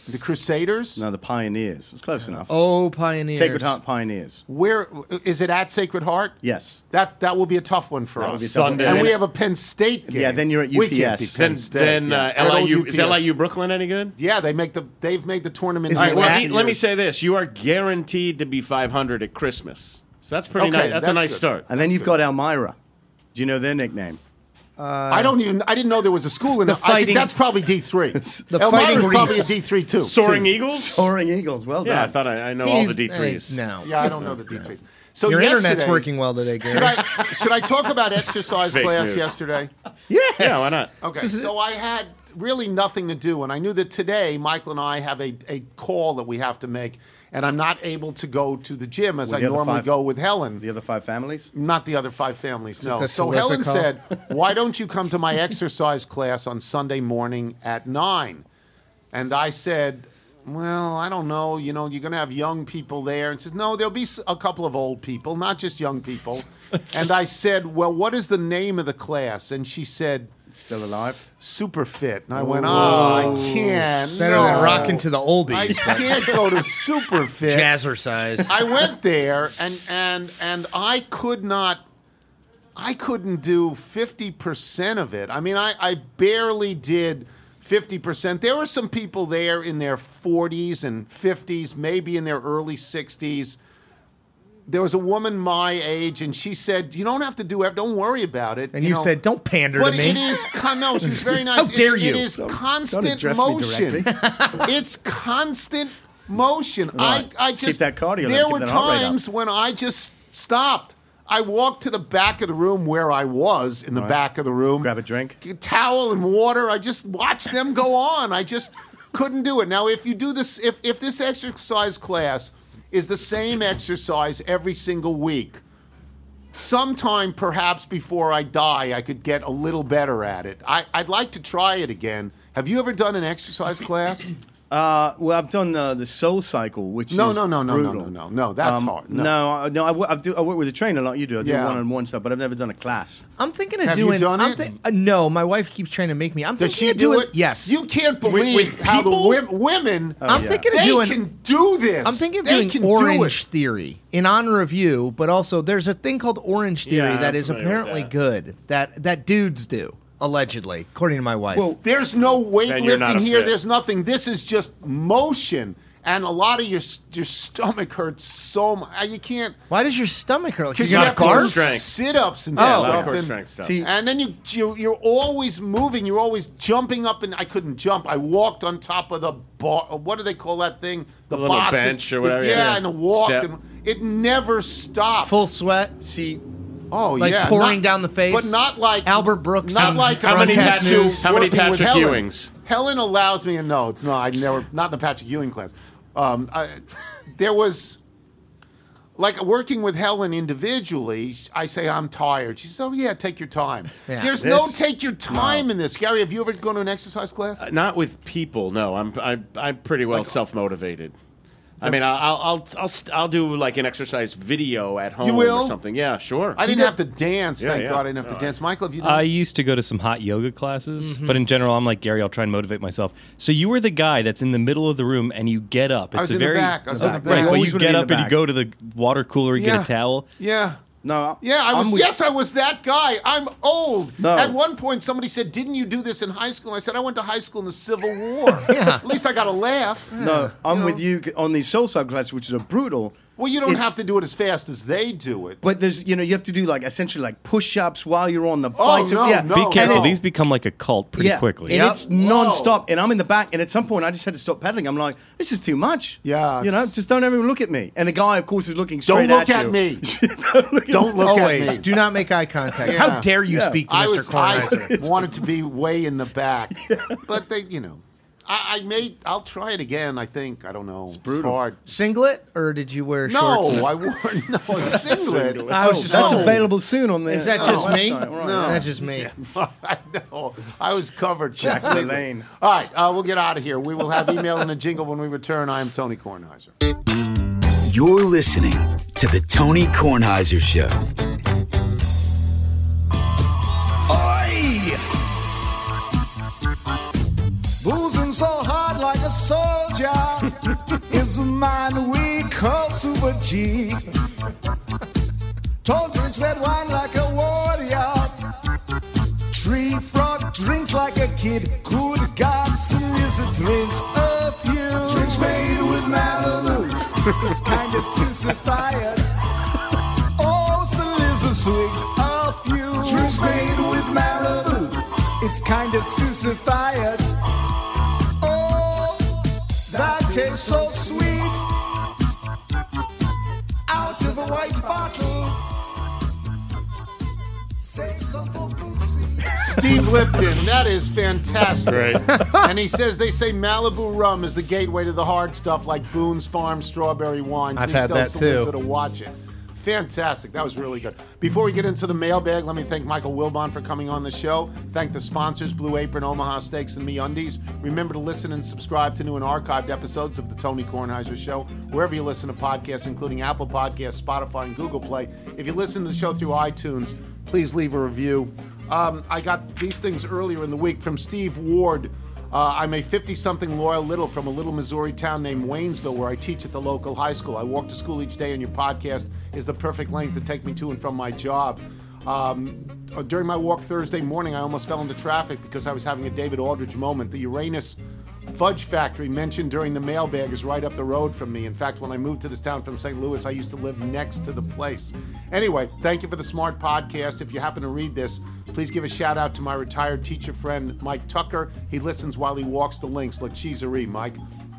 D: The Crusaders?
B: No, the Pioneers. It's close enough.
E: Oh, Pioneers.
B: Sacred Heart Pioneers.
D: Where is it at Sacred Heart?
B: Yes.
D: That that will be a tough one for
B: That
D: us.
B: will be a tough one.
C: Sunday.
D: And
B: And
D: we
B: then-
D: have a Penn State game.
B: Yeah, then you're at
D: We can't
B: U P S.
D: beat Penn
C: Then,
D: State.
C: then
D: Yeah.
C: uh,
D: At old
C: L I U
D: U P
C: is
D: S.
C: L I U Brooklyn any good?
D: Yeah, they make the they've made the tournament.
E: Is
C: All right.
E: it
C: Well,
E: last
C: he- let me
D: years.
C: say this: you are guaranteed to be five hundred at Christmas. So that's pretty
D: Okay,
C: nice. That's, a
D: that's
C: nice
D: good.
C: start.
B: And then
D: That's
B: you've
D: good.
B: got Elmira. Do you know their nickname?
D: I don't even. I didn't know there was a school in.
E: The
D: I think
E: fighting-
D: that's probably D three.
E: The
D: Elmira's
E: Fighting
D: probably a
E: Reefs.
D: D three too.
C: Soaring
D: too.
C: Eagles.
B: Soaring Eagles. Well
C: Yeah, I
B: done.
C: thought I, I know all the D
E: Hey,
C: threes.
E: no.
D: Yeah, I don't know the D threes. So
E: Your
D: yesterday,
E: internet's working well today, Gary.
D: Should I should I talk about exercise
C: Fake
D: class
C: news.
D: yesterday?
B: Yes.
C: Yeah, why not?
D: Okay, so I had really nothing to do, and I knew that today Michael and I have a, a call that we have to make, and I'm not able to go to the gym as
B: With
D: I
B: the other
D: normally
B: five-
D: go with Helen.
B: The other five families?
D: Not the other five families, no.
E: the
D: So
E: solicitor
D: Helen
E: call?
D: said, why don't you come to my exercise class on Sunday morning at nine? And I said, well, I don't know. You know, you're going to have young people there. And says, no, there'll be s- a couple of old people, not just young people. And I said, well, what is the name of the class? And she said,
B: Still alive?
D: Super Fit. And I went, oh, I can't.
E: Better
D: no.
E: than rocking to the
D: I
E: oldies.
D: can't go to Super Fit.
E: Jazzercise.
D: I went there and and and I could not I couldn't do fifty percent of it. I mean, I, I barely did fifty percent. There were some people there in their forties and fifties, maybe in their early sixties. There was a woman my age, and she said, you don't have to do it. Don't worry about it.
E: And you
D: know.
E: said, don't pander
D: But
E: to me.
D: it is, con- no, she was very nice.
E: How dare
D: It-
E: you.
D: It is
B: Don't-
D: constant
B: don't address me
D: motion. It's constant motion.
B: Right.
D: I, I
B: Let's
D: just,
B: keep that cardio,
D: there
B: keep
D: were
B: that heart rate up.
D: times when I just stopped. I walked to the back of the room where I was in the
B: Right.
D: back of the room.
B: Grab a drink?
D: a towel and water. I just watched them go on. I just couldn't do it. Now, if you do this, if, if this exercise class is the same exercise every single week, sometime perhaps before I die, I could get a little better at it. I, I'd like to try it again. Have you ever done an exercise class?
B: Uh, well, I've done uh, the Soul Cycle, which
D: No,
B: is
D: no, no, no, no,
B: brutal.
D: no, no, no. That's
B: Um,
D: hard. No.
B: No, I, no I, w- I, do, I work with a trainer like you do. I do
D: Yeah.
B: one-on-one stuff, but I've never done a class.
E: I'm thinking of
D: Have you
E: doing.
D: done
E: I'm
D: it?
E: thi- uh, no, my wife keeps trying to make me. I'm
D: Does
E: thinking
D: she
E: of
D: do
E: doing,
D: it?
E: Yes.
D: You can't believe
C: with
D: how the
C: people?
D: wom- women.
E: I'm
B: yeah.
E: thinking of
D: they
E: doing.
D: can do this.
E: I'm thinking of
D: they
E: doing
D: can do
E: Orange
D: it.
E: Theory in honor of you, but also there's a thing called Orange Theory
C: Yeah,
E: that
C: I'm
E: is
C: familiar with
E: apparently
C: that.
E: good that that dudes do allegedly, according to my wife.
B: Well,
D: There's no
C: Then you're not
D: weightlifting
C: a
D: here.
C: fit.
D: There's nothing. This is just motion, and a lot of your your stomach hurts so much. You can't
E: why does your stomach hurt? Like
D: because
E: you
D: you
E: got
D: have to do
E: carbs?
C: strength.
D: sit-ups and
E: Oh.
C: Yeah, a lot
D: stuff.
C: of core
D: and,
C: strength stuff.
B: See,
D: and then you, you you're always moving. You're always jumping up, and I couldn't jump. I walked on top of the bar. What do they call that thing? The,
C: The little
D: boxes.
C: bench or whatever,
D: Yeah,
C: yeah.
D: and I walked,
C: Step.
D: and it never stopped.
E: Full sweat.
B: see,
D: Oh,
E: Like
D: yeah.
E: pouring
D: Not-
E: down the face?
D: But not like
E: Albert Brooks
D: Not
E: on
D: like
C: How many
E: Broadcast
C: Patrick,
E: News.
C: how many
D: working with
C: Patrick
D: Helen.
C: Ewings?
D: Helen allows me, and no, it's not. I never, not in the Patrick Ewing class. Um, I, there was, like, working with Helen individually, I say, I'm tired. She says, oh, yeah, take your time.
E: Yeah.
D: There's no
B: This-
D: take your time in this. Gary, have you ever gone to an exercise class?
C: Uh, Not with people. No, I'm I, I'm pretty well self motivated. I mean, I'll I'll I'll I'll, st- I'll do like an exercise video at home
D: will?
C: or something. Yeah, sure.
D: I didn't have to dance.
C: Yeah,
D: thank
C: yeah.
D: God I didn't have
C: No,
D: to dance. Michael, have you done
F: I used to go to some hot yoga classes,
D: Mm-hmm.
F: but in general, I'm like Gary. I'll try and motivate myself. So you were the guy that's in the middle of the room and you get up. It's
D: I was
F: a
D: in the
F: very
D: back. I was in the
F: right,
D: back.
F: but
B: You
F: you
B: always wanna
F: get
B: be in
F: up
B: the
F: and you
B: back.
F: go to the water cooler, you
D: Yeah.
F: get a towel.
D: Yeah.
B: no.
D: Yeah, I was.
B: I'm with-
D: Yes, I was that guy. I'm old.
B: No.
D: At one point, somebody said, "Didn't you do this in high school?" I said, "I went to high school in the Civil War." yeah. At least I got a laugh.
B: No, I'm
D: know.
B: with you on these Soul Cycle classes, which are brutal.
D: Well, you don't
B: It's-
D: have to do it as fast as they do it.
B: But there's, you know, you have to do like essentially like push-ups while you're on the
D: Oh,
B: bike.
D: no,
B: yeah.
D: no,
F: Be
D: no.
F: careful;
B: And
F: these become like a cult pretty
B: yeah.
F: quickly.
B: And
D: Yep.
B: it's non-stop. And I'm in the back. And at some point, I just had to stop pedaling. I'm like, this is too much.
D: Yeah,
B: You know,
D: it's-
B: just don't even look at me. And the guy, of course, is looking straight
D: Don't look
B: at
D: at
B: you.
D: me.
B: don't look
D: Don't look
E: Always.
D: at me.
E: Do not make eye contact.
D: Yeah.
E: How dare you
B: Yeah.
E: speak to
D: I
E: Mister
D: was. I
E: Kornheiser?
D: wanted to be way in the back, but they, you know, I, I made. I'll try it again. I think. I don't know. It's
B: brutal.
D: hard.
E: Singlet, or did you wear shorts?
D: No, I wore no a singlet.
E: I was just
B: That's
E: wondering.
B: available soon on the
E: Is that
B: oh,
E: just me?
B: website. Right.
D: No.
E: That's just me.
D: I know. I was covered.
B: Jack
D: completely.
B: LaLanne.
D: All right, uh, we'll get out of here. We will have email and a jingle when we return. I am Tony Kornheiser.
H: You're listening to The Tony Kornheiser Show.
I: Boozing so hard like a soldier. Georgia is a man we call Super G. Tall drinks red wine like a warrior. Tree frog drinks like a kid. Good God, some lizard drinks a few. Drinks made with Malibu. It's kind of sissified. Oh, some lizard swigs a few. Drinks made with Malibu. It's kind of sissified. Oh, that tastes so sweet. Out of a white bottle. Save some for Bootsy.
D: Steve Lipton, that is fantastic. Right. And he says they say Malibu rum is the gateway to the hard stuff like Boone's Farm strawberry wine.
E: I've
D: Please
E: had
D: tell
E: that
D: Solicitor
E: too.
D: to watch it. Fantastic. That was really good. Before we get into the mailbag, let me thank Michael Wilbon for coming on the show. Thank the sponsors, Blue Apron, Omaha Steaks, and MeUndies. Remember to listen and subscribe to new and archived episodes of The Tony Kornheiser Show, wherever you listen to podcasts, including Apple Podcasts, Spotify, and Google Play. If you listen to the show through iTunes, please leave a review. Um, I got these things earlier in the week from Steve Ward. Uh, I'm a fifty-something loyal little from a little Missouri town named Waynesville, where I teach at the local high school. I walk to school each day, and your podcast is the perfect length to take me to and from my job. Um, during my walk Thursday morning, I almost fell into traffic because I was having a David Aldridge moment. The Uranus Fudge Factory mentioned during the mailbag is right up the road from me. In fact, when I moved to this town from Saint Louis, I used to live next to the place. Anyway, thank you for the smart podcast. If you happen to read this, please give a shout out to my retired teacher friend, Mike Tucker. He listens while he walks the links. La cheeserie, Mike.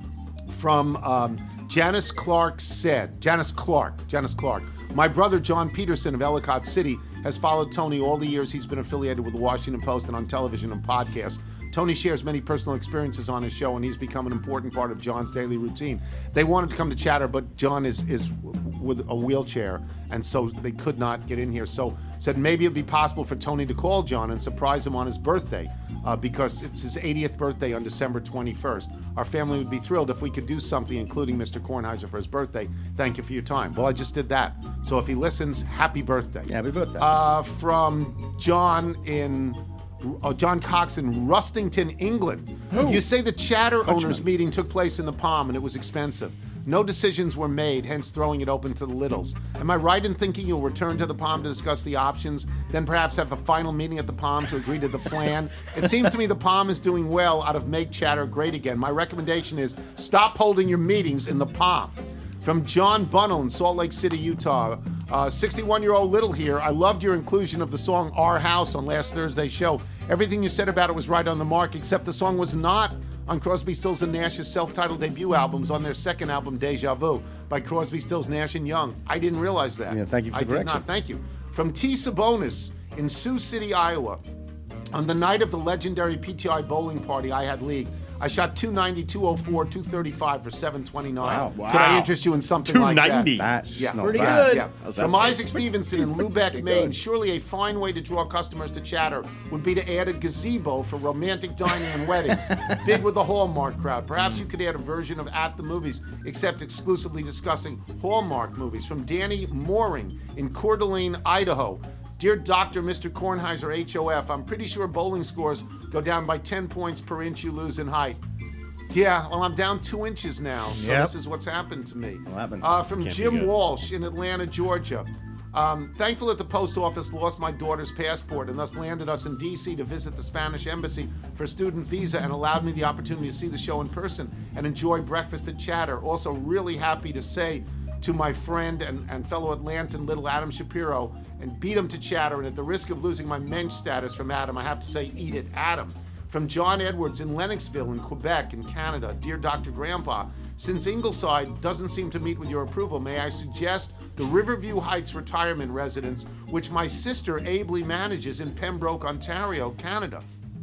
D: From um, Janice Clark said, Janice Clark, Janice Clark, my brother John Peterson of Ellicott City has followed Tony all the years he's been affiliated with the Washington Post and on television and podcasts. Tony shares many personal experiences on his show, and he's become an important part of John's daily routine. They wanted to come to Chatter, but John is is with a wheelchair, and so they could not get in here. So said maybe it'd be possible for Tony to call John and surprise him on his birthday, uh, because it's his eightieth birthday on December twenty-first. Our family would be thrilled if we could do something, including Mister Kornheiser for his birthday. Thank you for your time. Well, I just did that. So if he listens, happy birthday.
B: Happy birthday.
D: Uh, from John in... Uh, John Cox in Rustington, England.
B: Oh.
D: You say the Chatter owners meeting took place in the Palm and it was expensive. No decisions were made, hence throwing it open to the Littles. Am I right in thinking you'll return to the Palm to discuss the options, then perhaps have a final meeting at the Palm to agree to the plan? It seems to me the Palm is doing well out of make Chatter great again. My recommendation is stop holding your meetings in the Palm. From John Bunnell in Salt Lake City, Utah. Uh, sixty-one-year-old Little here. I loved your inclusion of the song Our House on last Thursday's show. Everything you said about it was right on the mark, except the song was not on Crosby, Stills and Nash's self-titled debut albums on their second album, Deja Vu, by Crosby, Stills, Nash and Young. I didn't realize that.
B: Yeah, thank you for the
D: I
B: correction.
D: did not. Thank you. From T. Sabonis in Sioux City, Iowa. On the night of the legendary P T I bowling party I had league, I shot two ninety, two oh four, two thirty-five for seven twenty-nine.
B: Wow.
C: Wow.
D: Could I interest you in something like that?
C: two ninety.
B: That's
D: Yeah,
B: not
D: pretty
B: bad.
D: good. Yeah.
C: How's that
D: From
C: taste?
D: Isaac Stevenson in Lubeck, Maine, surely a fine way to draw customers to Chatter would be to add a gazebo for romantic dining and weddings, big with the Hallmark crowd. Perhaps you could add a version of At the Movies, except exclusively discussing Hallmark movies. From Danny Mooring in Coeur d'Alene, Idaho. Dear Doctor Mister Kornheiser, H O F, I'm pretty sure bowling scores go down by ten points per inch you lose in height. Yeah, well, I'm down two inches now, so
E: Yep.
D: this is what's happened to me.
B: What happened?
D: Uh, from
C: Can't be
D: Jim
C: good.
D: Walsh in Atlanta, Georgia. Um, thankful that the post office lost my daughter's passport and thus landed us in D C to visit the Spanish embassy for a student visa and allowed me the opportunity to see the show in person and enjoy breakfast at Chatter. Also really happy to say to my friend and, and fellow Atlantan little Adam Shapiro and beat him to Chatter, and at the risk of losing my mensch status from Adam, I have to say eat it, Adam. From John Edwards in Lennoxville in Quebec in Canada. Dear Doctor Grandpa, since Ingleside doesn't seem to meet with your approval, may I suggest the Riverview Heights retirement residence, which my sister ably manages in Pembroke, Ontario, Canada.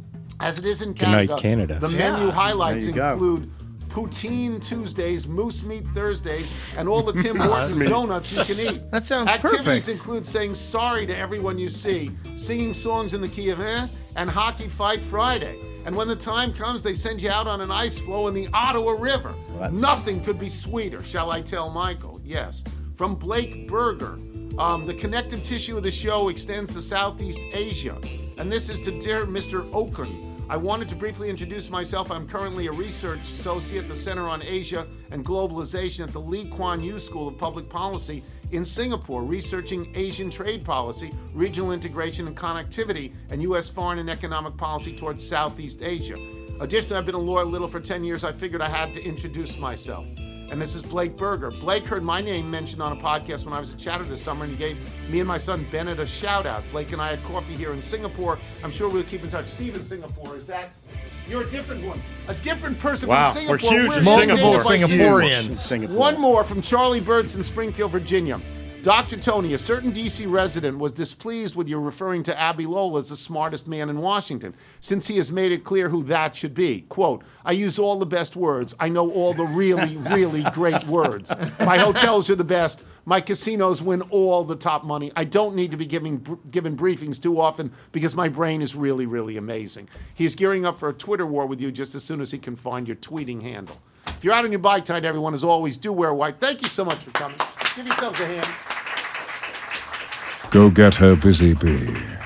D: As it is in
F: Good night,
D: Canada,
F: Canada.
D: the menu highlights
B: There you go.
D: include poutine Tuesdays, moose meat Thursdays, and all the Tim Hortons donuts you can eat.
E: That sounds
D: Activities
E: perfect.
D: include saying sorry to everyone you see, singing songs in the key of eh, and Hockey Fight Friday. And when the time comes, they send you out on an ice floe in the Ottawa River.
B: that's-
D: Nothing could be sweeter, shall I tell Michael? Yes. From Blake Berger. Um, the connective tissue of the show extends to Southeast Asia. And this is to dear Mister Okun. I wanted to briefly introduce myself. I'm currently a research associate at the Center on Asia and Globalization at the Lee Kuan Yew School of Public Policy in Singapore, researching Asian trade policy, regional integration and connectivity, and U S foreign and economic policy towards Southeast Asia. Additionally, I've been a lawyer a little for ten years. I figured I had to introduce myself. And this is Blake Berger. Blake heard my name mentioned on a podcast when I was at Chatter this summer, and he gave me and my son Bennett a shout out. Blake and I had coffee here in Singapore. I'm sure we'll keep in touch. Steve in Singapore, is that? You're a different one. A different person
C: wow,
D: from Singapore.
C: We're huge
D: we're
C: in Singapore.
E: Singaporeans.
B: Singapore.
D: One more from Charlie Birds in Springfield, Virginia. Doctor Tony, a certain D C resident was displeased with your referring to Abby Lowell as the smartest man in Washington, since he has made it clear who that should be. Quote, I use all the best words. I know all the really, really great words. My hotels are the best. My casinos win all the top money. I don't need to be giving given briefings too often because my brain is really, really amazing. He's gearing up for a Twitter war with you just as soon as he can find your tweeting handle. If you're out on your bike tonight, everyone, as always, do wear white. Thank you so much for coming. Give yourselves a hand.
J: Go get her, Busy Bee.